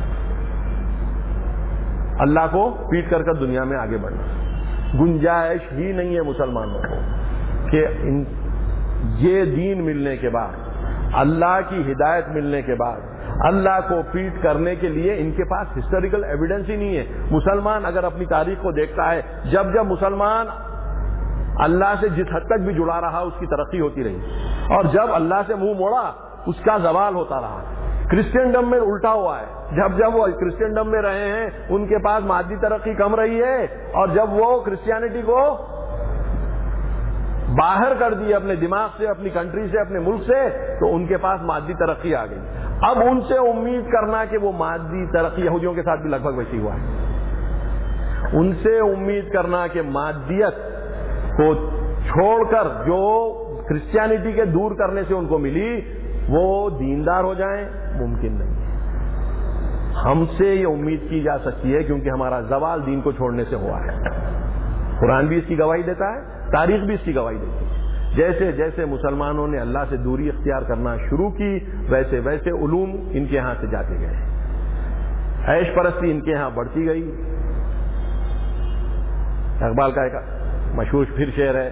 اللہ کو پیٹ کر دنیا میں آگے بڑھنا۔ گنجائش ہی نہیں ہے مسلمانوں کو کہ یہ دین ملنے کے بعد، اللہ کی ہدایت ملنے کے بعد اللہ کو پیٹ کرنے کے لیے ان کے پاس ہسٹوریکل ایویڈنس ہی نہیں ہے۔ مسلمان اگر اپنی تاریخ کو دیکھتا ہے، جب جب مسلمان اللہ سے جس حد تک بھی جڑا رہا اس کی ترقی ہوتی رہی، اور جب اللہ سے منہ موڑا اس کا زوال ہوتا رہا۔ کرسچنڈم میں الٹا ہوا ہے، جب جب وہ کرسچنڈم میں رہے ہیں ان کے پاس مادی ترقی کم رہی ہے، اور جب وہ کرسچینٹی کو باہر کر دی اپنے دماغ سے، اپنی کنٹری سے، اپنے ملک سے، تو ان کے پاس مادی ترقی آ گئی۔ اب ان سے امید کرنا کہ وہ مادی ترقی، یہودیوں کے ساتھ بھی لگ بھگ ویسی ہوا ہے، ان سے امید کرنا کہ مادیت کو چھوڑ کر جو کرسچینٹی کے دور کرنے سے ان کو ملی وہ دیندار ہو جائیں، ممکن نہیں ہے۔ ہم سے یہ امید کی جا سکتی ہے کیونکہ ہمارا زوال دین کو چھوڑنے سے ہوا ہے۔ قرآن بھی اس کی گواہی دیتا ہے، تاریخ بھی اس کی گواہی دیتی ہے۔ جیسے جیسے مسلمانوں نے اللہ سے دوری اختیار کرنا شروع کی، ویسے ویسے علوم ان کے ہاں سے جاتے گئے، عیش پرستی ان کے ہاں بڑھتی گئی۔ اقبال کا ایک مشہور پھر شعر ہے،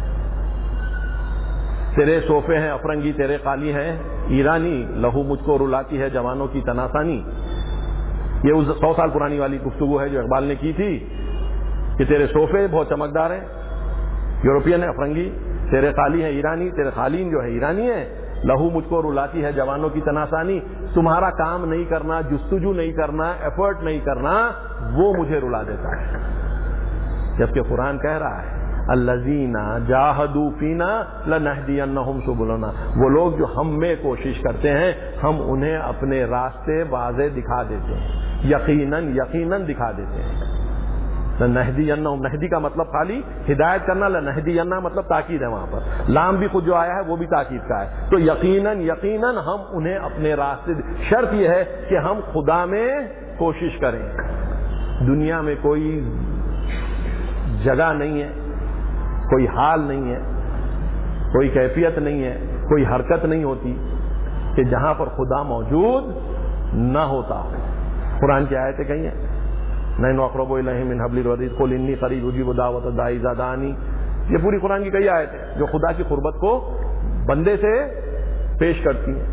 تیرے صوفے ہیں افرنگی تیرے قالی ہیں ایرانی، لہو مجھ کو رلاتی ہے جوانوں کی تناسانی۔ یہ 100 سال پرانی والی گفتگو ہے جو اقبال نے کی تھی کہ تیرے صوفے بہت چمکدار ہیں، یورپین ہے افرنگی، تیرے قالی ہے ایرانی، تیرے قالین جو ہے ایرانی ہے، لہو مجھ کو رلاتی ہے جوانوں کی تناسانی۔ تمہارا کام نہیں کرنا، جستجو نہیں کرنا، ایفرٹ نہیں کرنا، وہ مجھے رلا دیتا ہے۔ جبکہ قرآن کہہ رہا ہے الذین جاہدوا فینا لنہدینہم سبلنا، وہ لوگ جو ہم میں کوشش کرتے ہیں ہم انہیں اپنے راستے واضح دکھا دیتے ہیں، یقیناً یقیناً دکھا دیتے ہیں۔ لنہدینہم، نہدی کا مطلب خالی ہدایت کرنا، لنہدینہ مطلب تاکید ہے، وہاں پر لام بھی خود جو آیا ہے وہ بھی تاکید کا ہے۔ تو یقیناً یقیناً ہم انہیں اپنے راستے، شرط یہ ہے کہ ہم خدا میں کوشش کریں۔ دنیا میں کوئی جگہ نہیں ہے، کوئی حال نہیں ہے، کوئی کیفیت نہیں ہے، کوئی حرکت نہیں ہوتی کہ جہاں پر خدا موجود نہ ہوتا۔ قرآن کی آیتیں کہیں ہیں، نحن اقرب الیہ من حبل الورید قل انی قریب اجیب دعوت الداعی اذا دعانی، یہ پوری قرآن کی کئی آیتیں جو خدا کی قربت کو بندے سے پیش کرتی ہیں۔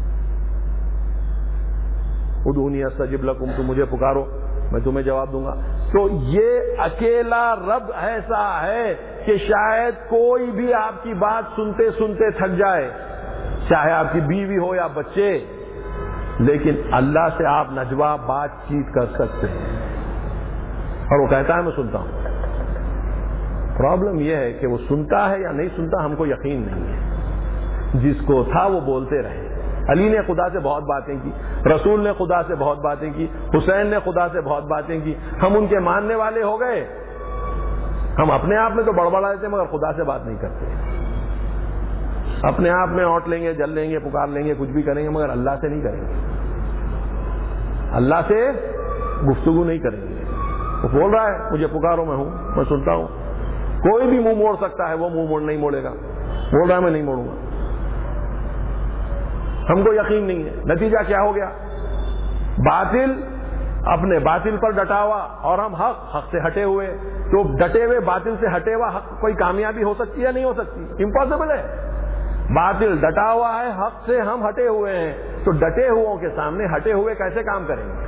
ادعونی استجب لکم، تم مجھے پکارو میں تمہیں جواب دوں گا۔ تو یہ اکیلا رب ایسا ہے کہ شاید کوئی بھی آپ کی بات سنتے سنتے تھک جائے، چاہے آپ کی بیوی ہو یا بچے، لیکن اللہ سے آپ نجوا بات چیت کر سکتے ہیں، اور وہ کہتا ہے میں سنتا ہوں۔ پرابلم یہ ہے کہ وہ سنتا ہے یا نہیں سنتا ہم کو یقین نہیں ہے۔ جس کو تھا وہ بولتے رہے۔ علی نے خدا سے بہت باتیں کی، رسول نے خدا سے بہت باتیں کی، حسین نے خدا سے بہت باتیں کی، ہم ان کے ماننے والے ہو گئے۔ ہم اپنے آپ میں تو بڑبڑا دیتے مگر خدا سے بات نہیں کرتے۔ اپنے آپ میں اوٹ لیں گے، جل لیں گے، پکار لیں گے، کچھ بھی کریں گے، مگر اللہ سے نہیں کریں گے، اللہ سے گفتگو نہیں کریں گے۔ وہ بول رہا ہے مجھے پکارو، میں ہوں، میں سنتا ہوں۔ کوئی بھی منہ موڑ سکتا ہے، وہ منہ نہیں موڑے گا، بول رہا ہے میں نہیں موڑوں گا۔ ہم کو یقین نہیں ہے. نتیجہ کیا ہو گیا؟ باطل اپنے باطل پر ڈٹا ہوا اور ہم حق سے ہٹے ہوئے. تو ڈٹے ہوئے باطل سے ہٹے ہوا حق کوئی کامیابی ہو سکتی ہے؟ نہیں ہو سکتی, امپاسبل ہے. باطل ڈٹا ہوا ہے, حق سے ہم ہٹے ہوئے ہیں, تو ڈٹے ہوئوں کے سامنے ہٹے ہوئے کیسے کام کریں گے؟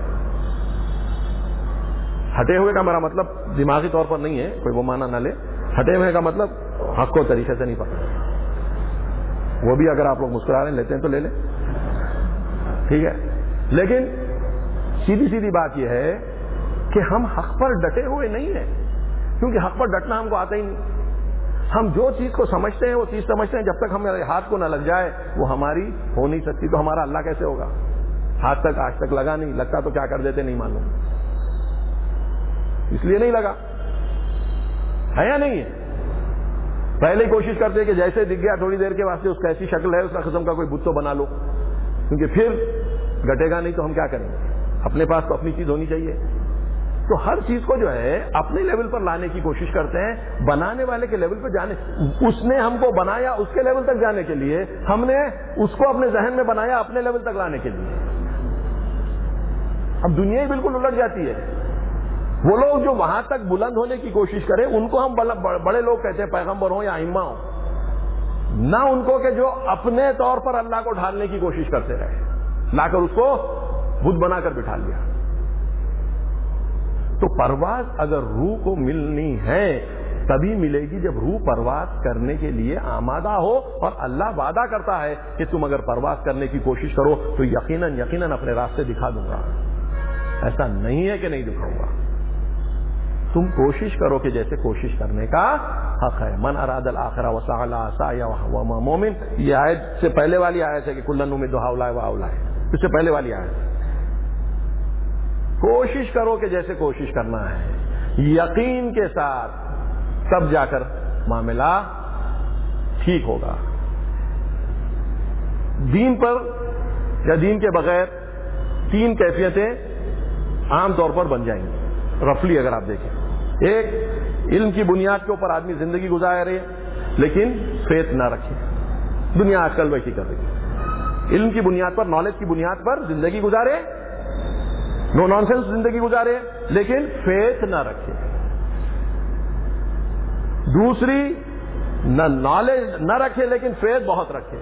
ہٹے ہوئے کا میرا مطلب دماغی طور پر نہیں ہے, کوئی وہ معنی نہ لے. ہٹے ہوئے کا مطلب حق کو طریقے سے نہیں پکڑا. وہ بھی اگر آپ لوگ مسکرا رہے ہیں لیتے ہیں تو لے لیں, ٹھیک ہے. لیکن سیدھی سیدھی بات یہ ہے کہ ہم حق پر ڈٹے ہوئے نہیں ہیں, کیونکہ حق پر ڈٹنا ہم کو آتا ہی نہیں. ہم جو چیز کو سمجھتے ہیں وہ چیز سمجھتے ہیں, جب تک ہمارے ہاتھ کو نہ لگ جائے وہ ہماری ہو نہیں سکتی. تو ہمارا اللہ کیسے ہوگا؟ ہاتھ تک آج تک لگا نہیں, لگتا تو کیا کر دیتے نہیں معلوم, اس لیے نہیں لگا ہے یا نہیں ہے. پہلے ہی کوشش کرتے کہ جیسے دکھ گیا تھوڑی دیر کے واسطے اس کا ایسی شکل ہے, اس کا قسم کا کوئی بت تو بنا لو, کیونکہ پھر گٹے گا نہیں تو ہم کیا کریں گے. اپنے پاس تو اپنی چیز ہونی چاہیے. تو ہر چیز کو جو ہے اپنے لیول پر لانے کی کوشش کرتے ہیں, بنانے والے کے لیول پہ جانے. اس نے ہم کو بنایا اس کے لیول تک جانے کے لیے, ہم نے اس کو اپنے ذہن میں بنایا اپنے لیول تک لانے کے لیے. اب دنیا ہی بالکل الٹ جاتی ہے. وہ لوگ جو وہاں تک بلند ہونے کی کوشش کریں ان کو ہم بڑے لوگ کہتے ہیں, پیغمبر ہوں یا ائمہ ہوں, نہ ان کو کہ جو اپنے طور پر اللہ کو ڈھالنے کی کوشش کرتے رہے, لا کر اس کو بت بنا کر بٹھا لیا. تو پرواز اگر روح کو ملنی ہے تبھی ملے گی جب روح پرواز کرنے کے لیے آمادہ ہو, اور اللہ وعدہ کرتا ہے کہ تم اگر پرواز کرنے کی کوشش کرو تو یقیناً اپنے راستے دکھا دوں گا. ایسا نہیں ہے کہ نہیں دکھاؤں گا. تم کوشش کرو کہ جیسے کوشش کرنے کا حق ہے. من اراد الاخرہ وسعی لها سعیہ وهو مؤمن, یہ آیت سے پہلے والی آیت ہے کہ کلا نمد ہؤلاء وهؤلاء, اس سے پہلے والی آیت. کوشش کرو کہ جیسے کوشش کرنا ہے یقین کے ساتھ, تب جا کر معاملہ ٹھیک ہوگا. دین پر یا دین کے بغیر تین کیفیتیں عام طور پر بن جائیں گی رفلی اگر آپ دیکھیں. ایک, علم کی بنیاد کے اوپر آدمی زندگی گزارے لیکن فیتھ نہ رکھے. دنیا آج کل ویسی کر رہی ہے. علم کی بنیاد پر, نالج کی بنیاد پر زندگی گزارے, نو نان سینس زندگی گزارے, لیکن فیتھ نہ رکھے. دوسری, نہ نالج نہ رکھے لیکن فیتھ بہت رکھے.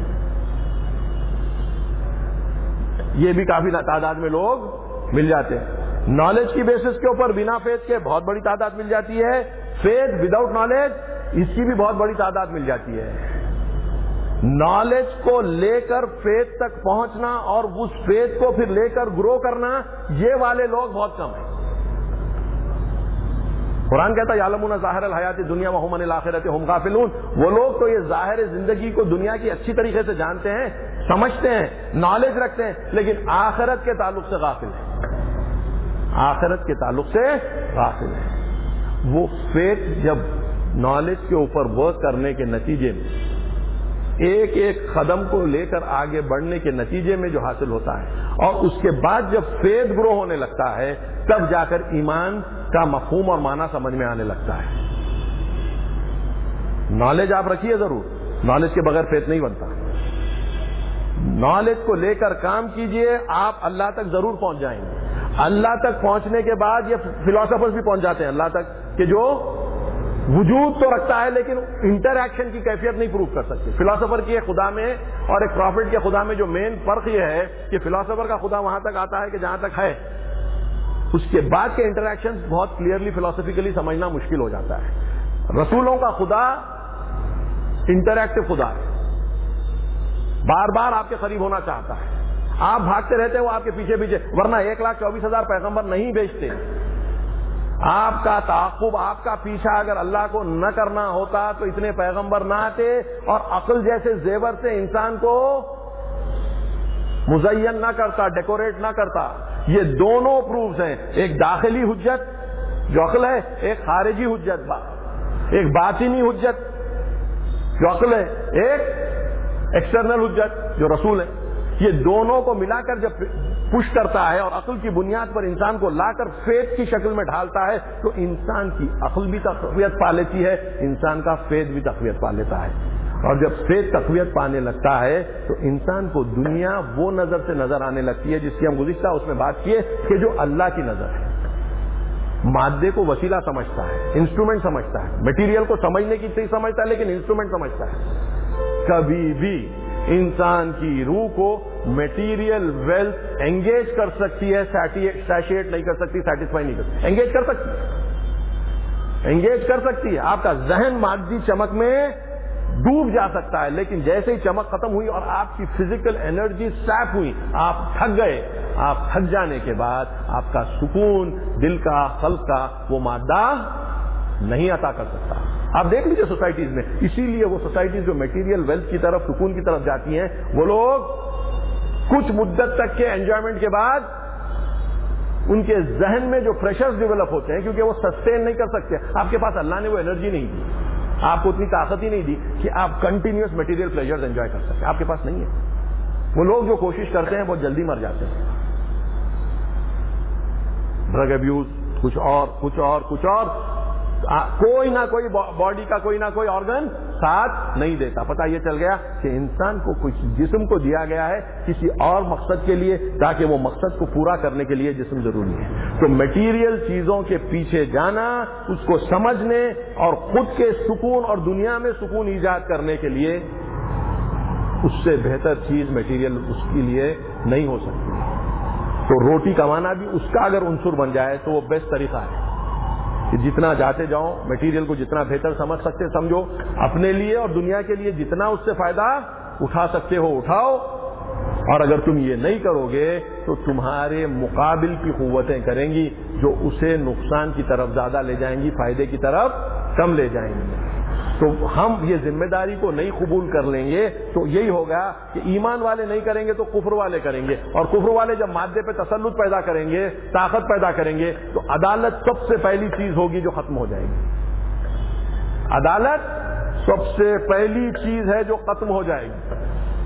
یہ بھی کافی تعداد میں لوگ مل جاتے ہیں. نالج کی بیسس کے اوپر بنا فیتھ کے بہت بڑی تعداد مل جاتی ہے. فیتھ وداؤٹ نالج اس کی بھی بہت بڑی تعداد مل جاتی ہے. نالج کو لے کر فیتھ تک پہنچنا اور اس فیتھ کو پھر لے کر گرو کرنا, یہ والے لوگ بہت کم ہیں. قرآن کہتا ہے یعلمون ظاہر الحیات الدنیا وہم عن الآخرۃ ہم غافلون. وہ لوگ تو یہ ظاہر زندگی کو دنیا کی اچھی طریقے سے جانتے ہیں, سمجھتے ہیں, نالج رکھتے ہیں, لیکن آخرت کے تعلق سے غافل ہیں. آخرت کے تعلق سے غافل ہیں. وہ فیتھ جب نالج کے اوپر ورک کرنے کے نتیجے میں ایک ایک قدم کو لے کر آگے بڑھنے کے نتیجے میں جو حاصل ہوتا ہے, اور اس کے بعد جب فیتھ گرو ہونے لگتا ہے تب جا کر ایمان کا مفہوم اور معنی سمجھ میں آنے لگتا ہے. نالج آپ رکھیے ضرور, نالج کے بغیر فیتھ نہیں بنتا. نالج کو لے کر کام کیجئے, آپ اللہ تک ضرور پہنچ جائیں گے. اللہ تک پہنچنے کے بعد یہ فلاسفرز بھی پہنچ جاتے ہیں اللہ تک کہ جو وجود تو رکھتا ہے لیکن انٹر ایکشن کی کیفیت نہیں پروف کر سکتے. فلاسفر کی خدا میں اور ایک پروفٹ کے خدا میں جو مین فرق یہ ہے کہ فلاسفر کا خدا وہاں تک آتا ہے کہ جہاں تک ہے, اس کے بعد کے انٹر ایکشن بہت کلیئرلی فلاسفیکلی سمجھنا مشکل ہو جاتا ہے. رسولوں کا خدا انٹر ایکٹو خدا ہے, بار بار آپ کے قریب ہونا چاہتا ہے. آپ بھاگتے رہتے وہ آپ کے پیچھے پیچھے, ورنہ 1,24,000 پیغمبر نہیں بھیجتے. آپ کا تعاقب, آپ کا پیچھا اگر اللہ کو نہ کرنا ہوتا تو اتنے پیغمبر نہ آتے, اور عقل جیسے زیور سے انسان کو مزین نہ کرتا, ڈیکوریٹ نہ کرتا. یہ دونوں پروفز ہیں, ایک داخلی حجت جو عقل ہے, ایک خارجی حجت, ایک باطنی حجت جو عقل ہے, ایک ایکسٹرنل حجت جو رسول ہے. یہ دونوں کو ملا کر جب پش کرتا ہے اور عقل کی بنیاد پر انسان کو لا کر فیتھ کی شکل میں ڈھالتا ہے تو انسان کی عقل بھی تقویت پا لیتی ہے, انسان کا فیتھ بھی تقویت پا لیتا ہے. اور جب فیتھ تقویت پانے لگتا ہے تو انسان کو دنیا وہ نظر سے نظر آنے لگتی ہے جس کی ہم گزشتہ اس میں بات کیے کہ جو اللہ کی نظر ہے. مادے کو وسیلہ سمجھتا ہے, انسٹرومنٹ سمجھتا ہے, مٹیریل کو سمجھنے کی چیز سمجھتا ہے لیکن انسٹرومنٹ سمجھتا ہے. کبھی بھی انسان کی روح کو میٹیریل ویلتھ انگیج کر سکتی ہے, سیشیٹ نہیں کر سکتی, سیٹسفائی نہیں کر سکتی. انگیج کر سکتی ہے, انگیج کر سکتی ہے. آپ کا ذہن مادی چمک میں ڈوب جا سکتا ہے, لیکن جیسے ہی چمک ختم ہوئی اور آپ کی فزیکل انرجی سیپ ہوئی, آپ تھک گئے. آپ تھک جانے کے بعد آپ کا سکون دل کا, قلب کا وہ مادہ نہیں عطا کر سکتا. آپ دیکھ لیجیے سوسائٹیز میں, اسی لیے وہ سوسائٹیز جو میٹیریل ویلتھ کی طرف, سکون کی طرف جاتی ہیں, وہ لوگ کچھ مدت تک کے انجوائمنٹ کے بعد ان کے ذہن میں جو پریشرز ڈیولپ ہوتے ہیں, کیونکہ وہ سسٹین نہیں کر سکتے. آپ کے پاس اللہ نے وہ انرجی نہیں دی, آپ کو اتنی طاقت ہی نہیں دی کہ آپ کنٹینیوس میٹیریل پلیجرز انجوائے کر سکتے. آپ کے پاس نہیں ہے. وہ لوگ جو کوشش کرتے ہیں بہت جلدی مر جاتے ہیں. ڈرگ ابیوز, کچھ اور, کوئی نہ کوئی باڈی کا کوئی نہ کوئی آرگن ساتھ نہیں دیتا. پتہ یہ چل گیا کہ انسان کو کچھ جسم کو دیا گیا ہے کسی اور مقصد کے لیے, تاکہ وہ مقصد کو پورا کرنے کے لیے جسم ضروری ہے. تو میٹیریل چیزوں کے پیچھے جانا, اس کو سمجھنے اور خود کے سکون اور دنیا میں سکون ایجاد کرنے کے لیے, اس سے بہتر چیز میٹیریل اس کے لیے نہیں ہو سکتی. تو روٹی کمانا بھی اس کا اگر عنصر بن جائے تو وہ بیسٹ طریقہ ہے کہ جتنا جاتے جاؤ, میٹیریل کو جتنا بہتر سمجھ سکتے سمجھو, اپنے لیے اور دنیا کے لیے جتنا اس سے فائدہ اٹھا سکتے ہو اٹھاؤ. اور اگر تم یہ نہیں کرو گے تو تمہارے مقابل کی قوتیں کریں گی جو اسے نقصان کی طرف زیادہ لے جائیں گی, فائدے کی طرف کم لے جائیں گی. تو ہم یہ ذمہ داری کو نہیں قبول کر لیں گے تو یہی ہوگا کہ ایمان والے نہیں کریں گے تو کفر والے کریں گے, اور کفر والے جب مادے پہ تسلط پیدا کریں گے, طاقت پیدا کریں گے, تو عدالت سب سے پہلی چیز ہوگی جو ختم ہو جائے گی. عدالت سب سے پہلی چیز ہے جو ختم ہو جائے گی,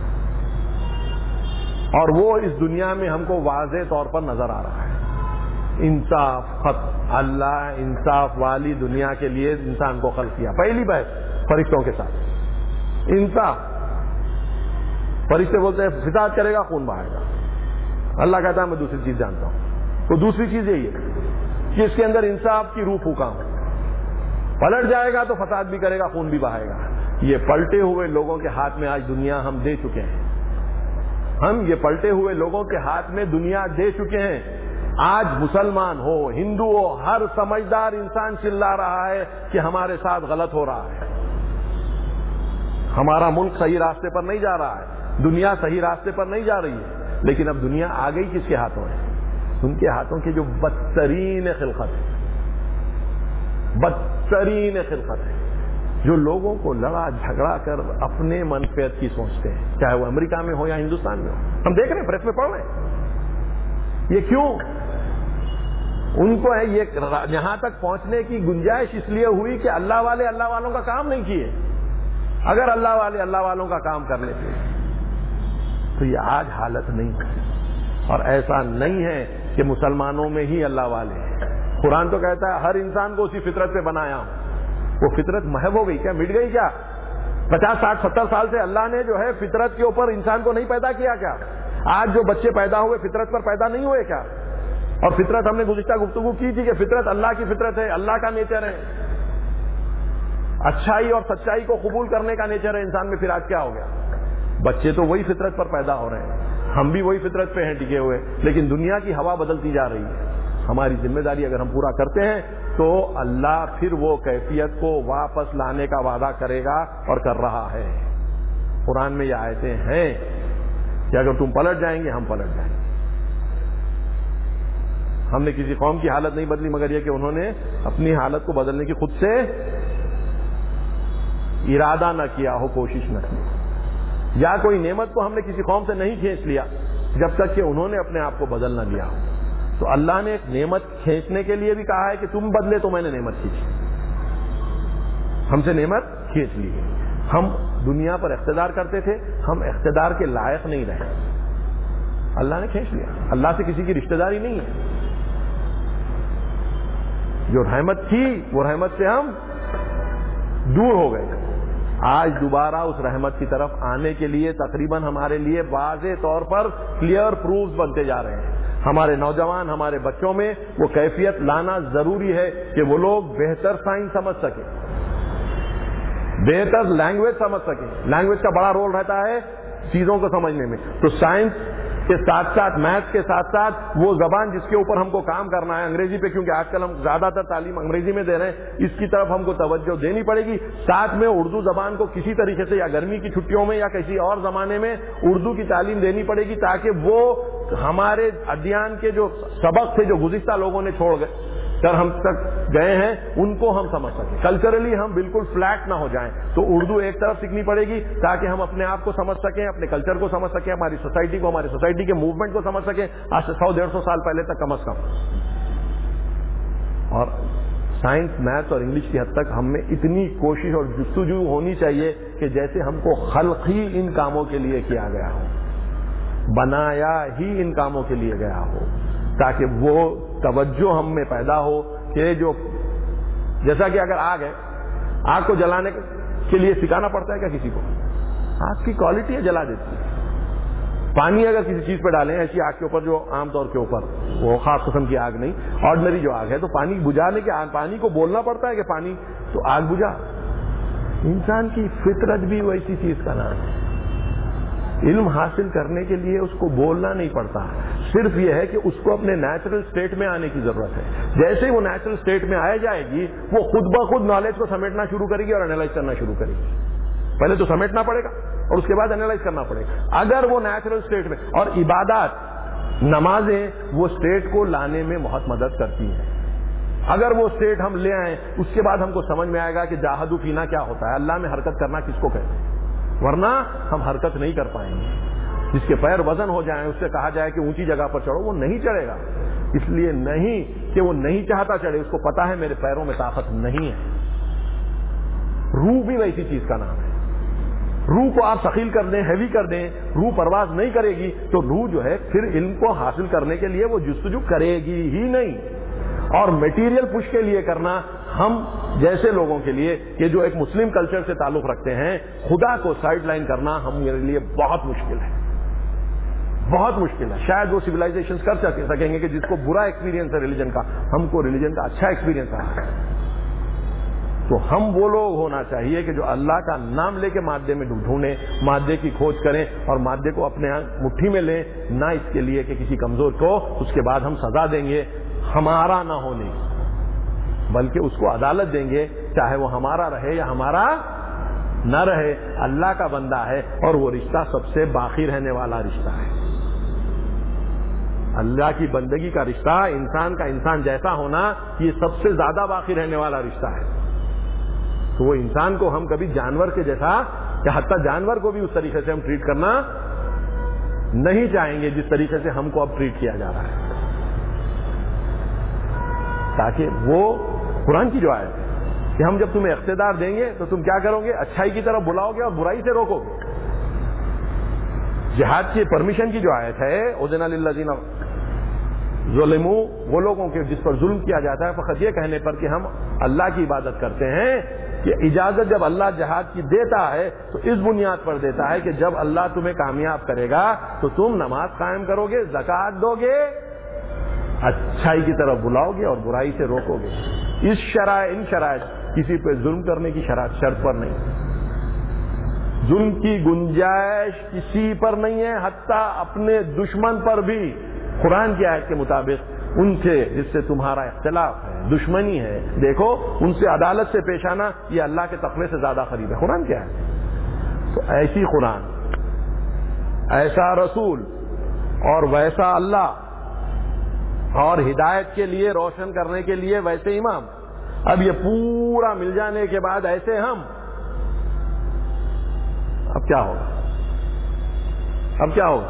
اور وہ اس دنیا میں ہم کو واضح طور پر نظر آ رہا ہے. انصاف ختم. اللہ انصاف والی دنیا کے لیے انسان کو خلق کیا. پہلی بحث فرشتوں کے ساتھ انصاف. فرشتے بولتے ہیں فساد کرے گا خون بہائے گا, اللہ کہتا ہے میں دوسری چیز جانتا ہوں. تو دوسری چیز یہی ہے کہ اس کے اندر انصاف کی روح پھونکا ہوں. پلٹ جائے گا تو فساد بھی کرے گا, خون بھی بہائے گا. یہ پلٹے ہوئے لوگوں کے ہاتھ میں آج دنیا ہم دے چکے ہیں. ہم یہ پلٹے ہوئے لوگوں کے ہاتھ میں دنیا دے چکے ہیں. آج مسلمان ہو, ہندو ہو, ہر سمجھدار انسان چلا رہا ہے کہ ہمارے ساتھ غلط ہو رہا ہے, ہمارا ملک صحیح راستے پر نہیں جا رہا ہے, دنیا صحیح راستے پر نہیں جا رہی ہے. لیکن اب دنیا آ گئی کس کے ہاتھوں ہے؟ ان کے ہاتھوں کے جو بدترین خلقت ہے, بدترین خلقت ہے, جو لوگوں کو لڑا جھگڑا کر اپنے منفعت کی سوچتے ہیں, چاہے وہ امریکہ میں ہو یا ہندوستان میں ہو. ہم دیکھ رہے ہیں, پریس میں پڑھ رہے ہیں. یہ کیوں؟ ان کو ہے یہ یہاں تک پہنچنے کی گنجائش اس لیے ہوئی کہ اللہ والے اللہ والوں کا کام نہیں کیے. اگر اللہ والے اللہ والوں کا کام کر لیتے تو یہ آج حالت نہیں ہے. اور ایسا نہیں ہے کہ مسلمانوں میں ہی اللہ والے ہیں. قرآن تو کہتا ہے ہر انسان کو اسی فطرت پہ بنایا ہوں. وہ فطرت محو ہو گئی کیا, مٹ گئی کیا؟ 50 60 70 سال سے اللہ نے جو ہے فطرت کے اوپر انسان کو نہیں پیدا کیا کیا؟ آج جو بچے پیدا ہوئے فطرت پر پیدا نہیں ہوئے کیا؟ اور فطرت ہم نے گزشتہ گفتگو کی تھی کہ فطرت اللہ کی فطرت ہے, اللہ کا نیچر ہے. اچھائی اور سچائی کو قبول کرنے کا نیچر ہے انسان میں. پھر آج کیا ہو گیا؟ بچے تو وہی فطرت پر پیدا ہو رہے ہیں, ہم بھی وہی فطرت پہ ہیں ٹکے ہوئے, لیکن دنیا کی ہوا بدلتی جا رہی ہے. ہماری ذمہ داری اگر ہم پورا کرتے ہیں تو اللہ پھر وہ کیفیت کو واپس لانے کا وعدہ کرے گا اور کر رہا ہے. قرآن میں یہ آیتیں ہیں کہ اگر تم پلٹ جائیں گے ہم پلٹ جائیں گے. ہم نے کسی قوم کی حالت نہیں بدلی مگر یہ کہ انہوں نے اپنی حالت کو بدلنے کی خود سے ارادہ نہ کیا ہو, کوشش نہ کی. یا کوئی نعمت کو ہم نے کسی قوم سے نہیں کھینچ لیا جب تک کہ انہوں نے اپنے آپ کو بدل نہ لیا ہو. تو اللہ نے ایک نعمت کھینچنے کے لیے بھی کہا ہے کہ تم بدلے تو میں نے نعمت کھینچی, ہم سے نعمت کھینچ لی. ہم دنیا پر اقتدار کرتے تھے, ہم اقتدار کے لائق نہیں رہے, اللہ نے کھینچ لیا. اللہ سے کسی کی رشتہ داری نہیں ہے. جو رحمت تھی وہ رحمت سے ہم دور ہو گئے. آج دوبارہ اس رحمت کی طرف آنے کے لیے تقریباً ہمارے لیے واضح طور پر کلیئر پروفز بنتے جا رہے ہیں. ہمارے نوجوان، ہمارے بچوں میں وہ کیفیت لانا ضروری ہے کہ وہ لوگ بہتر سائنس سمجھ سکیں، بہتر لینگویج سمجھ سکیں. لینگویج کا بڑا رول رہتا ہے چیزوں کو سمجھنے میں. تو سائنس کے ساتھ ساتھ، میتھ کے ساتھ ساتھ وہ زبان جس کے اوپر ہم کو کام کرنا ہے، انگریزی پہ، کیونکہ آج کل ہم زیادہ تر تعلیم انگریزی میں دے رہے ہیں، اس کی طرف ہم کو توجہ دینی پڑے گی. ساتھ میں اردو زبان کو کسی طریقے سے یا گرمی کی چھٹیوں میں یا کسی اور زمانے میں اردو کی تعلیم دینی پڑے گی، تاکہ وہ ہمارے ادیان کے جو سبق تھے جو گزشتہ لوگوں نے چھوڑ کر ہم تک گئے ہیں ان کو ہم سمجھ سکیں. کلچرلی ہم بالکل فلیٹ نہ ہو جائیں. تو اردو ایک طرف سیکھنی پڑے گی تاکہ ہم اپنے آپ کو سمجھ سکیں، اپنے کلچر کو سمجھ سکیں، ہماری سوسائٹی کو، ہماری سوسائٹی کے موومنٹ کو سمجھ سکیں، آج سے 100-150 سال پہلے تک کم از کم. اور سائنس، میتھ اور انگلش کی حد تک ہم میں اتنی کوشش اور جستجو ہونی چاہیے کہ جیسے ہم کو خلق ہی ان کاموں کے لیے کیا گیا ہو، بنایا ہی ان کاموں کے لیے گیا ہو، تاکہ وہ توجہ ہم میں پیدا ہو کہ جو جیسا کہ اگر آگ ہے، آگ کو جلانے کے لیے سکھانا پڑتا ہے کیا کسی کو؟ آگ کی کوالٹی ہے، جلا دیتی ہے. پانی اگر کسی چیز پہ ڈالیں ایسی آگ کے اوپر جو عام طور کے اوپر وہ خاص قسم کی آگ نہیں، آرڈنری جو آگ ہے، تو پانی بجھانے کے پانی کو بولنا پڑتا ہے کہ پانی، تو آگ بجھا. انسان کی فطرت بھی ویسی چیز کا نام ہے. علم حاصل کرنے کے لیے اس کو بولنا نہیں پڑتا، صرف یہ ہے کہ اس کو اپنے نیچرل سٹیٹ میں آنے کی ضرورت ہے. جیسے ہی وہ نیچرل سٹیٹ میں آ جائے گی، وہ خود بخود نالج کو سمیٹنا شروع کرے گی اور انالائز کرنا شروع کرے گی. پہلے تو سمیٹنا پڑے گا اور اس کے بعد انالائز کرنا پڑے گا. اگر وہ نیچرل سٹیٹ میں، اور عبادات، نمازیں وہ سٹیٹ کو لانے میں بہت مدد کرتی ہیں. اگر وہ سٹیٹ ہم لے آئیں، اس کے بعد ہم کو سمجھ میں آئے گا کہ جاہدوا فینا کیا ہوتا ہے، اللہ میں حرکت کرنا کس کو کہتے ہیں. ورنہ ہم حرکت نہیں کر پائیں گے. جس کے پیر وزن ہو جائیں، اس سے کہا جائے کہ اونچی جگہ پر چڑھو، وہ نہیں چڑھے گا. اس لیے نہیں کہ وہ نہیں چاہتا چڑھے، اس کو پتا ہے میرے پیروں میں طاقت نہیں ہے. روح بھی ویسی چیز کا نام ہے. روح کو آپ ثقیل کر دیں، ہیوی کر دیں، روح پرواز نہیں کرے گی، تو روح جو ہے پھر علم کو حاصل کرنے کے لیے وہ جستجو کرے گی ہی نہیں. اور میٹیریل پش کے لیے کرنا، ہم جیسے لوگوں کے لیے کہ جو ایک مسلم کلچر سے تعلق رکھتے ہیں، خدا کو سائڈ لائن کرنا ہمارے لیے بہت مشکل ہے، بہت مشکل ہے. شاید وہ سویلائزیشن کر سکیں گے کہ جس کو برا ایکسپیرینس ہے ریلیجن کا، ہم کو ریلیجن کا اچھا ایکسپیرینس رہا ہے. تو ہم وہ لوگ ہونا چاہیے کہ جو اللہ کا نام لے کے مادے میں ڈھونڈیں، مادے کی کھوج کریں اور مادے کو اپنے مٹھی میں لیں، نہ اس کے لیے کہ کسی کمزور کو اس کے بعد ہم سزا دیں گے ہمارا نہ ہونے، بلکہ اس کو عدالت دیں گے، چاہے وہ ہمارا رہے یا ہمارا نہ رہے. اللہ کا بندہ ہے اور وہ رشتہ سب سے باقی رہنے والا رشتہ ہے. اللہ کی بندگی کا رشتہ، انسان کا انسان جیسا ہونا، یہ سب سے زیادہ باقی رہنے والا رشتہ ہے. تو وہ انسان کو ہم کبھی جانور کے جیسا، یا حتیٰ جانور کو بھی اس طریقے سے ہم ٹریٹ کرنا نہیں چاہیں گے جس طریقے سے ہم کو اب ٹریٹ کیا جا رہا ہے. تاکہ وہ قرآن کی جو آیت ہے کہ ہم جب تمہیں اقتدار دیں گے تو تم کیا کرو گے؟ اچھائی کی طرف بلاؤ گے اور برائی سے روکو گے. جہاد کی پرمیشن کی جو آیت ہے، اذن للذین ظلموا، وہ لوگوں کے جس پر ظلم کیا جاتا ہے، فقط یہ کہنے پر کہ ہم اللہ کی عبادت کرتے ہیں، کہ اجازت جب اللہ جہاد کی دیتا ہے تو اس بنیاد پر دیتا ہے کہ جب اللہ تمہیں کامیاب کرے گا تو تم نماز قائم کرو گے، زکوٰۃ دو گے، اچھائی کی طرف بلاؤ گے اور برائی سے روکو گے. اس ان شرائط کسی پہ ظلم کرنے کی شرط پر نہیں، ظلم کی گنجائش کسی پر نہیں ہے، حتیٰ اپنے دشمن پر بھی. قرآن کی آیت کے مطابق ان سے جس سے تمہارا اختلاف ہے، دشمنی ہے، دیکھو ان سے عدالت سے پیش آنا یہ اللہ کے تقوی سے زیادہ قریب ہے. قرآن کیا ہے؟ تو ایسی قرآن، ایسا رسول اور ویسا اللہ، اور ہدایت کے لیے، روشن کرنے کے لیے ویسے امام. اب یہ پورا مل جانے کے بعد ایسے ہم، اب کیا ہوگا؟ اب کیا ہوگا؟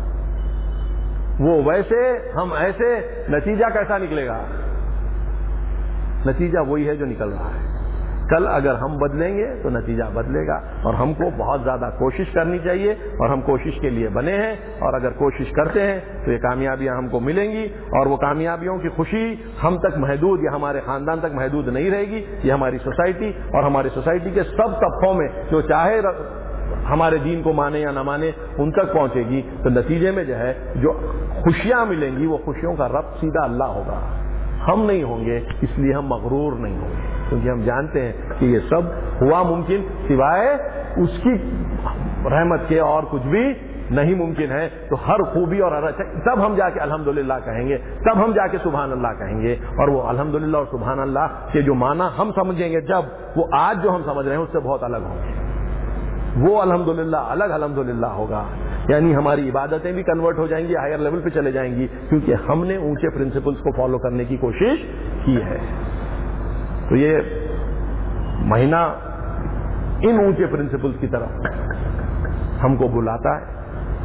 وہ ویسے ہم ایسے، نتیجہ کیسا نکلے گا؟ نتیجہ وہی ہے جو نکل رہا ہے. کل اگر ہم بدلیں گے تو نتیجہ بدلے گا، اور ہم کو بہت زیادہ کوشش کرنی چاہیے، اور ہم کوشش کے لیے بنے ہیں، اور اگر کوشش کرتے ہیں تو یہ کامیابیاں ہم کو ملیں گی، اور وہ کامیابیوں کی خوشی ہم تک محدود یا ہمارے خاندان تک محدود نہیں رہے گی، یہ ہماری سوسائٹی اور ہماری سوسائٹی کے سب طبقوں میں جو چاہے ہمارے دین کو مانے یا نہ مانے ان تک پہنچے گی۔ تو نتیجے میں جو ہے جو خوشیاں ملیں گی وہ خوشیوں کا رب سیدھا اللہ ہوگا، ہم نہیں ہوں گے، اس لیے ہم مغرور نہیں ہوں گے، کیونکہ ہم جانتے ہیں کہ یہ سب ہوا ممکن سوائے اس کی رحمت کے اور کچھ بھی نہیں ممکن ہے۔ تو ہر خوبی اور ہر اچھا تب ہم جا کے الحمدللہ کہیں گے، تب ہم جا کے سبحان اللہ کہیں گے، اور وہ الحمدللہ اور سبحان اللہ کے جو معنی ہم سمجھیں گے جب، وہ آج جو ہم سمجھ رہے ہیں اس سے بہت الگ ہوں گے، وہ الحمدللہ الگ الحمدللہ ہوگا، یعنی ہماری عبادتیں بھی کنورٹ ہو جائیں گی، ہائر لیول پہ چلے جائیں گی، کیونکہ ہم نے اونچے پرنسپلز کو فالو کرنے کی کوشش کی ہے۔ تو یہ مہینہ ان اونچے پرنسپلز کی طرف ہم کو بلاتا ہے،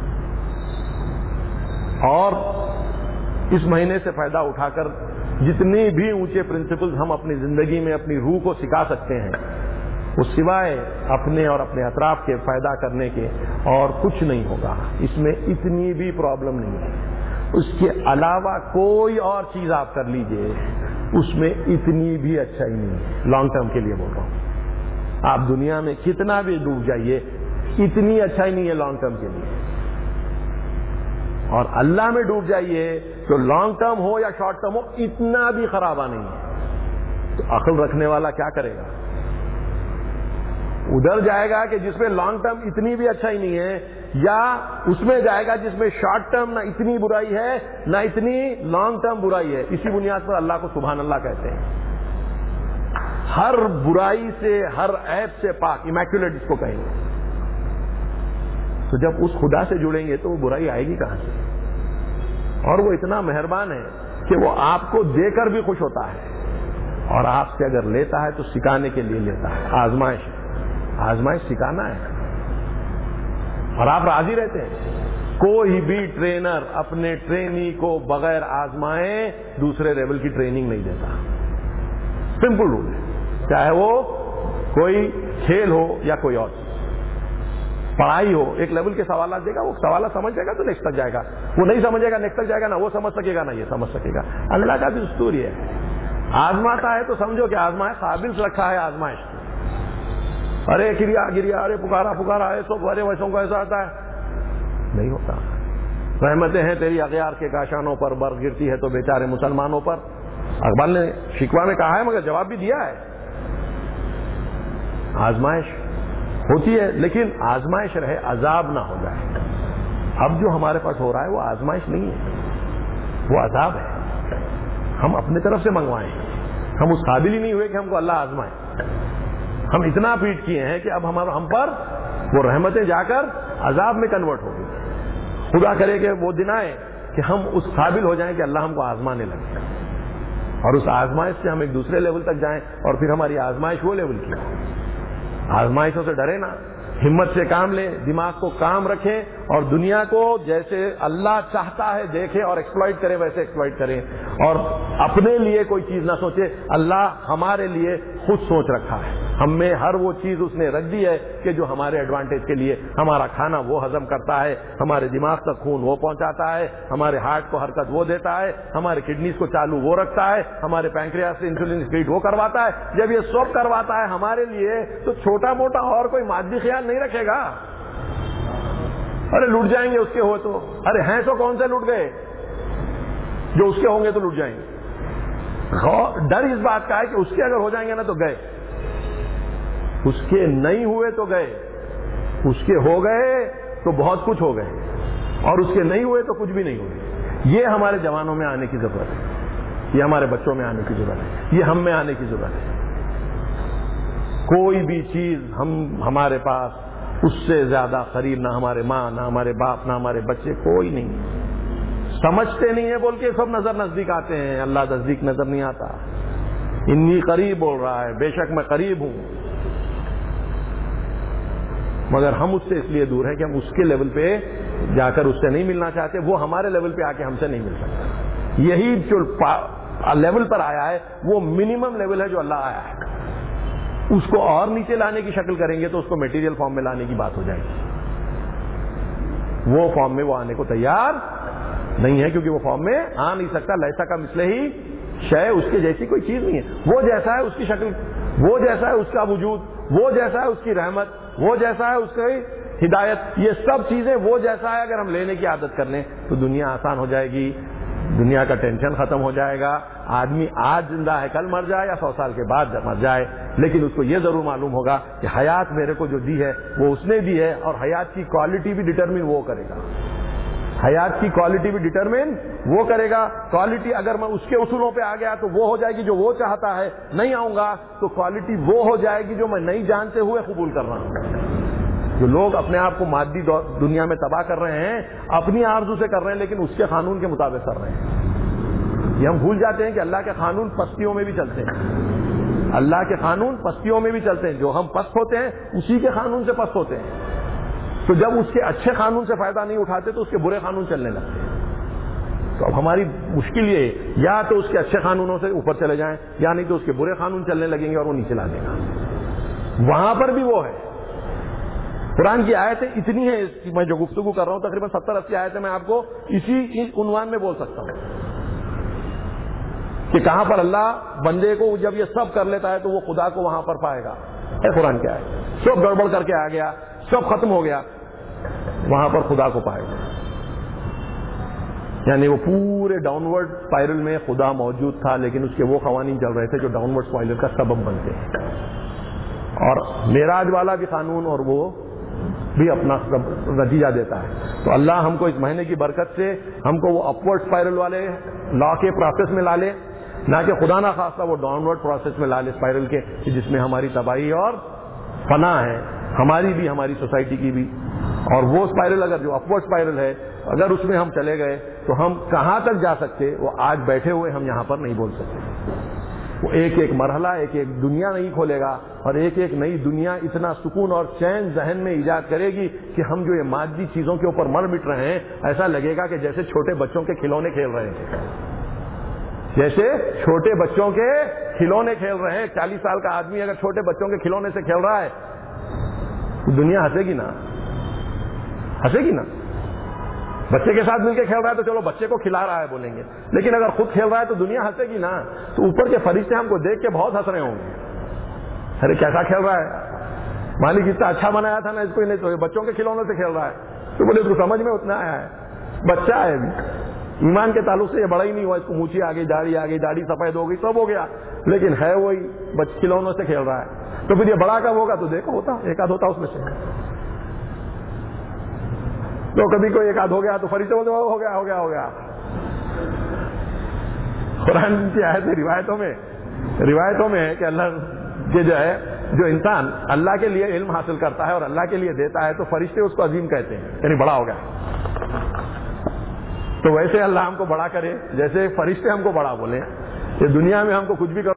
اور اس مہینے سے فائدہ اٹھا کر جتنی بھی اونچے پرنسپلز ہم اپنی زندگی میں اپنی روح کو سکھا سکتے ہیں، وہ سوائے اپنے اور اپنے اطراف کے فائدہ کرنے کے اور کچھ نہیں ہوگا۔ اس میں اتنی بھی پرابلم نہیں ہے، اس کے علاوہ کوئی اور چیز آپ کر لیجئے اس میں اتنی بھی اچھائی نہیں ہے، لانگ ٹرم کے لیے بول رہا ہوں۔ آپ دنیا میں کتنا بھی ڈوب جائیے اتنی اچھائی نہیں ہے لانگ ٹرم کے لیے، اور اللہ میں ڈوب جائیے تو لانگ ٹرم ہو یا شارٹ ٹرم ہو اتنا بھی خرابہ نہیں ہے۔ تو عقل رکھنے والا کیا کرے گا؟ ادھر جائے گا کہ جس میں لانگ ٹرم اتنی بھی اچھائی نہیں ہے، یا اس میں جائے گا جس میں شارٹ ٹرم نہ اتنی برائی ہے نہ اتنی لانگ ٹرم برائی ہے۔ اسی بنیاد پر اللہ کو سبحان اللہ کہتے ہیں، ہر برائی سے ہر عیب سے پاک، امیکولیٹ اس کو کہیں گے۔ تو جب اس خدا سے جڑیں گے تو وہ برائی آئے گی کہاں سے؟ اور وہ اتنا مہربان ہے کہ وہ آپ کو دے کر بھی خوش ہوتا ہے، اور آپ سے اگر لیتا ہے تو سکھانے کے لیے لیتا ہے، آزمائش سکھانا ہے، اور آپ راضی رہتے ہیں۔ کوئی بھی ٹرینر اپنے ٹرینی کو بغیر آزمائے دوسرے لیول کی ٹریننگ نہیں دیتا، سمپل رول ہے، چاہے وہ کوئی کھیل ہو یا کوئی اور پڑھائی ہو۔ ایک لیول کے سوالات دے گا، وہ سوالات سمجھ جائے گا تو نیکسٹ تک جائے گا، وہ نہیں سمجھے گا نیکسٹ تک جائے گا، نہ وہ سمجھ سکے گا نہ یہ سمجھ سکے گا۔ اللہ کا بھی دستور ہے، آزماتا ہے تو سمجھو کہ آزمائے، قابل رکھا ہے آزمائش کو۔ ارے گریا ارے پکارا ہے سب، ارے ویسوں کو ایسا آتا ہے، نہیں ہوتا۔ رحمتیں ہیں تیری اغیار کے کاشانوں پر، برف گرتی ہے تو بیچارے مسلمانوں پر۔ اقبال نے شکوہ میں کہا ہے مگر جواب بھی دیا ہے، آزمائش ہوتی ہے، لیکن آزمائش رہے عذاب نہ ہو جائے۔ اب جو ہمارے پاس ہو رہا ہے وہ آزمائش نہیں ہے، وہ عذاب ہے، ہم اپنے طرف سے منگوائیں، ہم اس قابل ہی نہیں ہوئے کہ ہم کو اللہ آزمائے۔ ہم اتنا پیٹ کیے ہیں کہ اب ہم پر وہ رحمتیں جا کر عذاب میں کنورٹ ہو گئی۔ خدا کرے کہ وہ دن آئے کہ ہم اس قابل ہو جائیں کہ اللہ ہم کو آزمانے لگے، اور اس آزمائش سے ہم ایک دوسرے لیول تک جائیں، اور پھر ہماری آزمائش وہ لیول کی ہو۔ آزمائشوں سے ڈرے نا، ہمت سے کام لیں، دماغ کو کام رکھیں، اور دنیا کو جیسے اللہ چاہتا ہے دیکھیں اور ایکسپلائٹ کریں ویسے ایکسپلائٹ کریں، اور اپنے لیے کوئی چیز نہ سوچے۔ اللہ ہمارے لیے خود سوچ رکھا ہے، ہم میں ہر وہ چیز اس نے رکھ دی ہے کہ جو ہمارے ایڈوانٹیج کے لیے، ہمارا کھانا وہ ہضم کرتا ہے، ہمارے دماغ تک خون وہ پہنچاتا ہے، ہمارے ہارٹ کو حرکت وہ دیتا ہے، ہمارے کڈنیز کو چالو وہ رکھتا ہے، ہمارے پینکریاس سے انسولین سیکریٹ وہ کرواتا ہے۔ جب یہ سب کرواتا ہے ہمارے لیے تو چھوٹا موٹا اور کوئی مادی خیال نہیں رکھے گا۔ ارے لٹ جائیں گے اس کے ہو تو، ارے ہیں تو کون سے لٹ گئے، جو اس کے ہوں گے تو لٹ جائیں گے۔ ڈر اس بات کا ہے کہ اس کے اگر ہو جائیں گے نا تو گئے، اس کے نہیں ہوئے تو گئے، اس کے ہو گئے تو بہت کچھ ہو گئے، اور اس کے نہیں ہوئے تو کچھ بھی نہیں ہوئے۔ یہ ہمارے جوانوں میں آنے کی ضرورت ہے، یہ ہمارے بچوں میں آنے کی ضرورت ہے، یہ ہم میں آنے کی ضرورت ہے۔ کوئی بھی چیز ہمارے پاس اس سے زیادہ قریب، نہ ہمارے ماں، نہ ہمارے باپ، نہ ہمارے بچے، کوئی نہیں۔ سمجھتے نہیں ہیں بول کے سب نزدیک آتے ہیں، اللہ نزدیک نظر نہیں آتا۔ انی قریب بول رہا ہے، بے شک میں قریب ہوں، مگر ہم اس سے اس لیے دور ہیں کہ ہم اس کے لیول پہ جا کر اس سے نہیں ملنا چاہتے، وہ ہمارے لیول پہ آ کے ہم سے نہیں مل سکتا۔ یہی جو لیول پر آیا ہے وہ منیمم لیول ہے جو اللہ آیا ہے۔ اس کو اور نیچے لانے کی شکل کریں گے تو اس کو میٹیریل فارم میں لانے کی بات ہو جائے گی. وہ فارم میں وہ آنے کو تیار نہیں ہے, کیونکہ وہ فارم میں آ نہیں سکتا. لیسا کا مثلہ ہی شے, اس کے جیسی کوئی چیز نہیں ہے. وہ جیسا ہے اس کی شکل, وہ جیسا ہے اس کا وجود, وہ جیسا ہے اس کی رحمت, وہ جیسا ہے اس کی ہدایت, یہ سب چیزیں وہ جیسا ہے اگر ہم لینے کی عادت کر لیں تو دنیا آسان ہو جائے گی, دنیا کا ٹینشن ختم ہو جائے گا. آدمی آج زندہ ہے کل مر جائے یا 100 سال کے بعد مر جائے, لیکن اس کو یہ ضرور معلوم ہوگا کہ حیات میرے کو جو دی ہے وہ اس نے دی ہے, اور حیات کی کوالٹی بھی ڈٹرمن وہ کرے گا. حیات کی کوالٹی بھی ڈٹرمن وہ کرے گا. کوالٹی اگر میں اس کے اصولوں پہ آ گیا تو وہ ہو جائے گی جو وہ چاہتا ہے, نہیں آؤں گا تو کوالٹی وہ ہو جائے گی جو میں نہیں جانتے ہوئے قبول کر رہا ہوں. جو لوگ اپنے آپ کو مادی دنیا میں تباہ کر رہے ہیں اپنی آرزو سے کر رہے ہیں, لیکن اس کے قانون کے مطابق کر رہے ہیں. یہ ہم بھول جاتے ہیں کہ اللہ کے قانون پستیوں میں بھی چلتے ہیں. اللہ کے قانون پستیوں میں بھی چلتے ہیں. جو ہم پست ہوتے ہیں اسی کے قانون سے پست ہوتے ہیں. تو جب اس کے اچھے قانون سے فائدہ نہیں اٹھاتے تو اس کے برے قانون چلنے لگتے ہیں. تو اب ہماری مشکل یہ ہے, یا تو اس کے اچھے قانونوں سے اوپر چلے جائیں, یا نہیں تو اس کے برے قانون چلنے لگیں گے اور وہ نیچے لا دے گا. وہاں پر بھی وہ ہے. قرآن کی آیتیں اتنی ہیں, میں جو گفتگو کر رہا ہوں تقریباً 70-80 آیتیں میں آپ کو اسی عنوان میں بول سکتا ہوں کہ کہاں پر اللہ بندے کو جب یہ سب کر لیتا ہے تو وہ خدا کو وہاں پر پائے گا. قرآن کی آیت سب گڑبڑ کر کے آ گیا, سب ختم ہو گیا, وہاں پر خدا کو پائے گا. یعنی وہ پورے ڈاؤن ورڈ اسپائرل میں خدا موجود تھا, لیکن اس کے وہ قوانین چل رہے تھے جو ڈاؤن ورڈ اسپائرل کا سبب بنتے ہیں. اور معراج والا بھی قانون اور وہ بھی اپنا نتیجہ دیتا ہے. تو اللہ ہم کو اس مہینے کی برکت سے ہم کو وہ اپورڈ اسپائرل والے لا کے پروسیس میں لا لے, نہ کہ خدا نہ خاصہ وہ ڈاؤن ورڈ پروسیس میں لا لے اسپائرل کے, جس میں ہماری تباہی اور فنا ہے, ہماری بھی ہماری سوسائٹی کی بھی. اور وہ اسپائرل اگر جو اپورڈ اسپائرل ہے اگر اس میں ہم چلے گئے تو ہم کہاں تک جا سکتے وہ آج بیٹھے ہوئے ہم یہاں پر نہیں بول سکتے. وہ ایک ایک مرحلہ ایک ایک دنیا نہیں کھولے گا, اور ایک ایک نئی دنیا اتنا سکون اور چین ذہن میں ایجاد کرے گی کہ ہم جو یہ مادی چیزوں کے اوپر مر مٹ رہے ہیں ایسا لگے گا کہ جیسے چھوٹے بچوں کے کھلونے کھیل رہے ہیں, جیسے چھوٹے بچوں کے کھلونے کھیل رہے ہیں. 40 سال کا آدمی اگر چھوٹے بچوں کے کھلونے سے کھیل رہا ہے تو دنیا ہنسے گی نا, ہنسے گی نا. بچے کے ساتھ مل کے کھیل رہا ہے تو چلو بچے کو کھلا رہا ہے بولیں گے, لیکن اگر خود کھیل رہا ہے تو دنیا ہنسے گی نا. تو اوپر کے فرشتے ہم کو دیکھ کے بہت ہنس رہے ہوں گے, ارے کیسا کھیل رہا ہے, مالک اتنا اچھا بنایا تھا نا اس کو, نہیں تو بچوں کے کھلونوں سے کھیل رہا ہے. تو بولے اس کو سمجھ میں اتنا آیا ہے, بچہ ہے ابھی, ایمان کے تعلق سے یہ بڑا ہی نہیں ہوا, اس کو مونچھی آ گئی, داڑھی سفید ہو گئی, سب ہو گیا, لیکن ہے وہی کھلونوں سے کھیل رہا ہے. تو پھر یہ بڑا کب ہوگا تو دیکھو ہوتا ایک آدھ ہوتا اس میں سے. تو کبھی کوئی ایک آدھ ہو گیا تو فرشتے بولتے ہو گیا. قرآن کی آیت روایتوں میں ہے کہ اللہ کے جو انسان اللہ کے لیے علم حاصل کرتا ہے اور اللہ کے لیے دیتا ہے تو فرشتے اس کو عظیم کہتے ہیں, یعنی بڑا ہو گیا. تو ویسے اللہ ہم کو بڑا کرے جیسے فرشتے ہم کو بڑا بولیں. یہ دنیا میں ہم کو کچھ بھی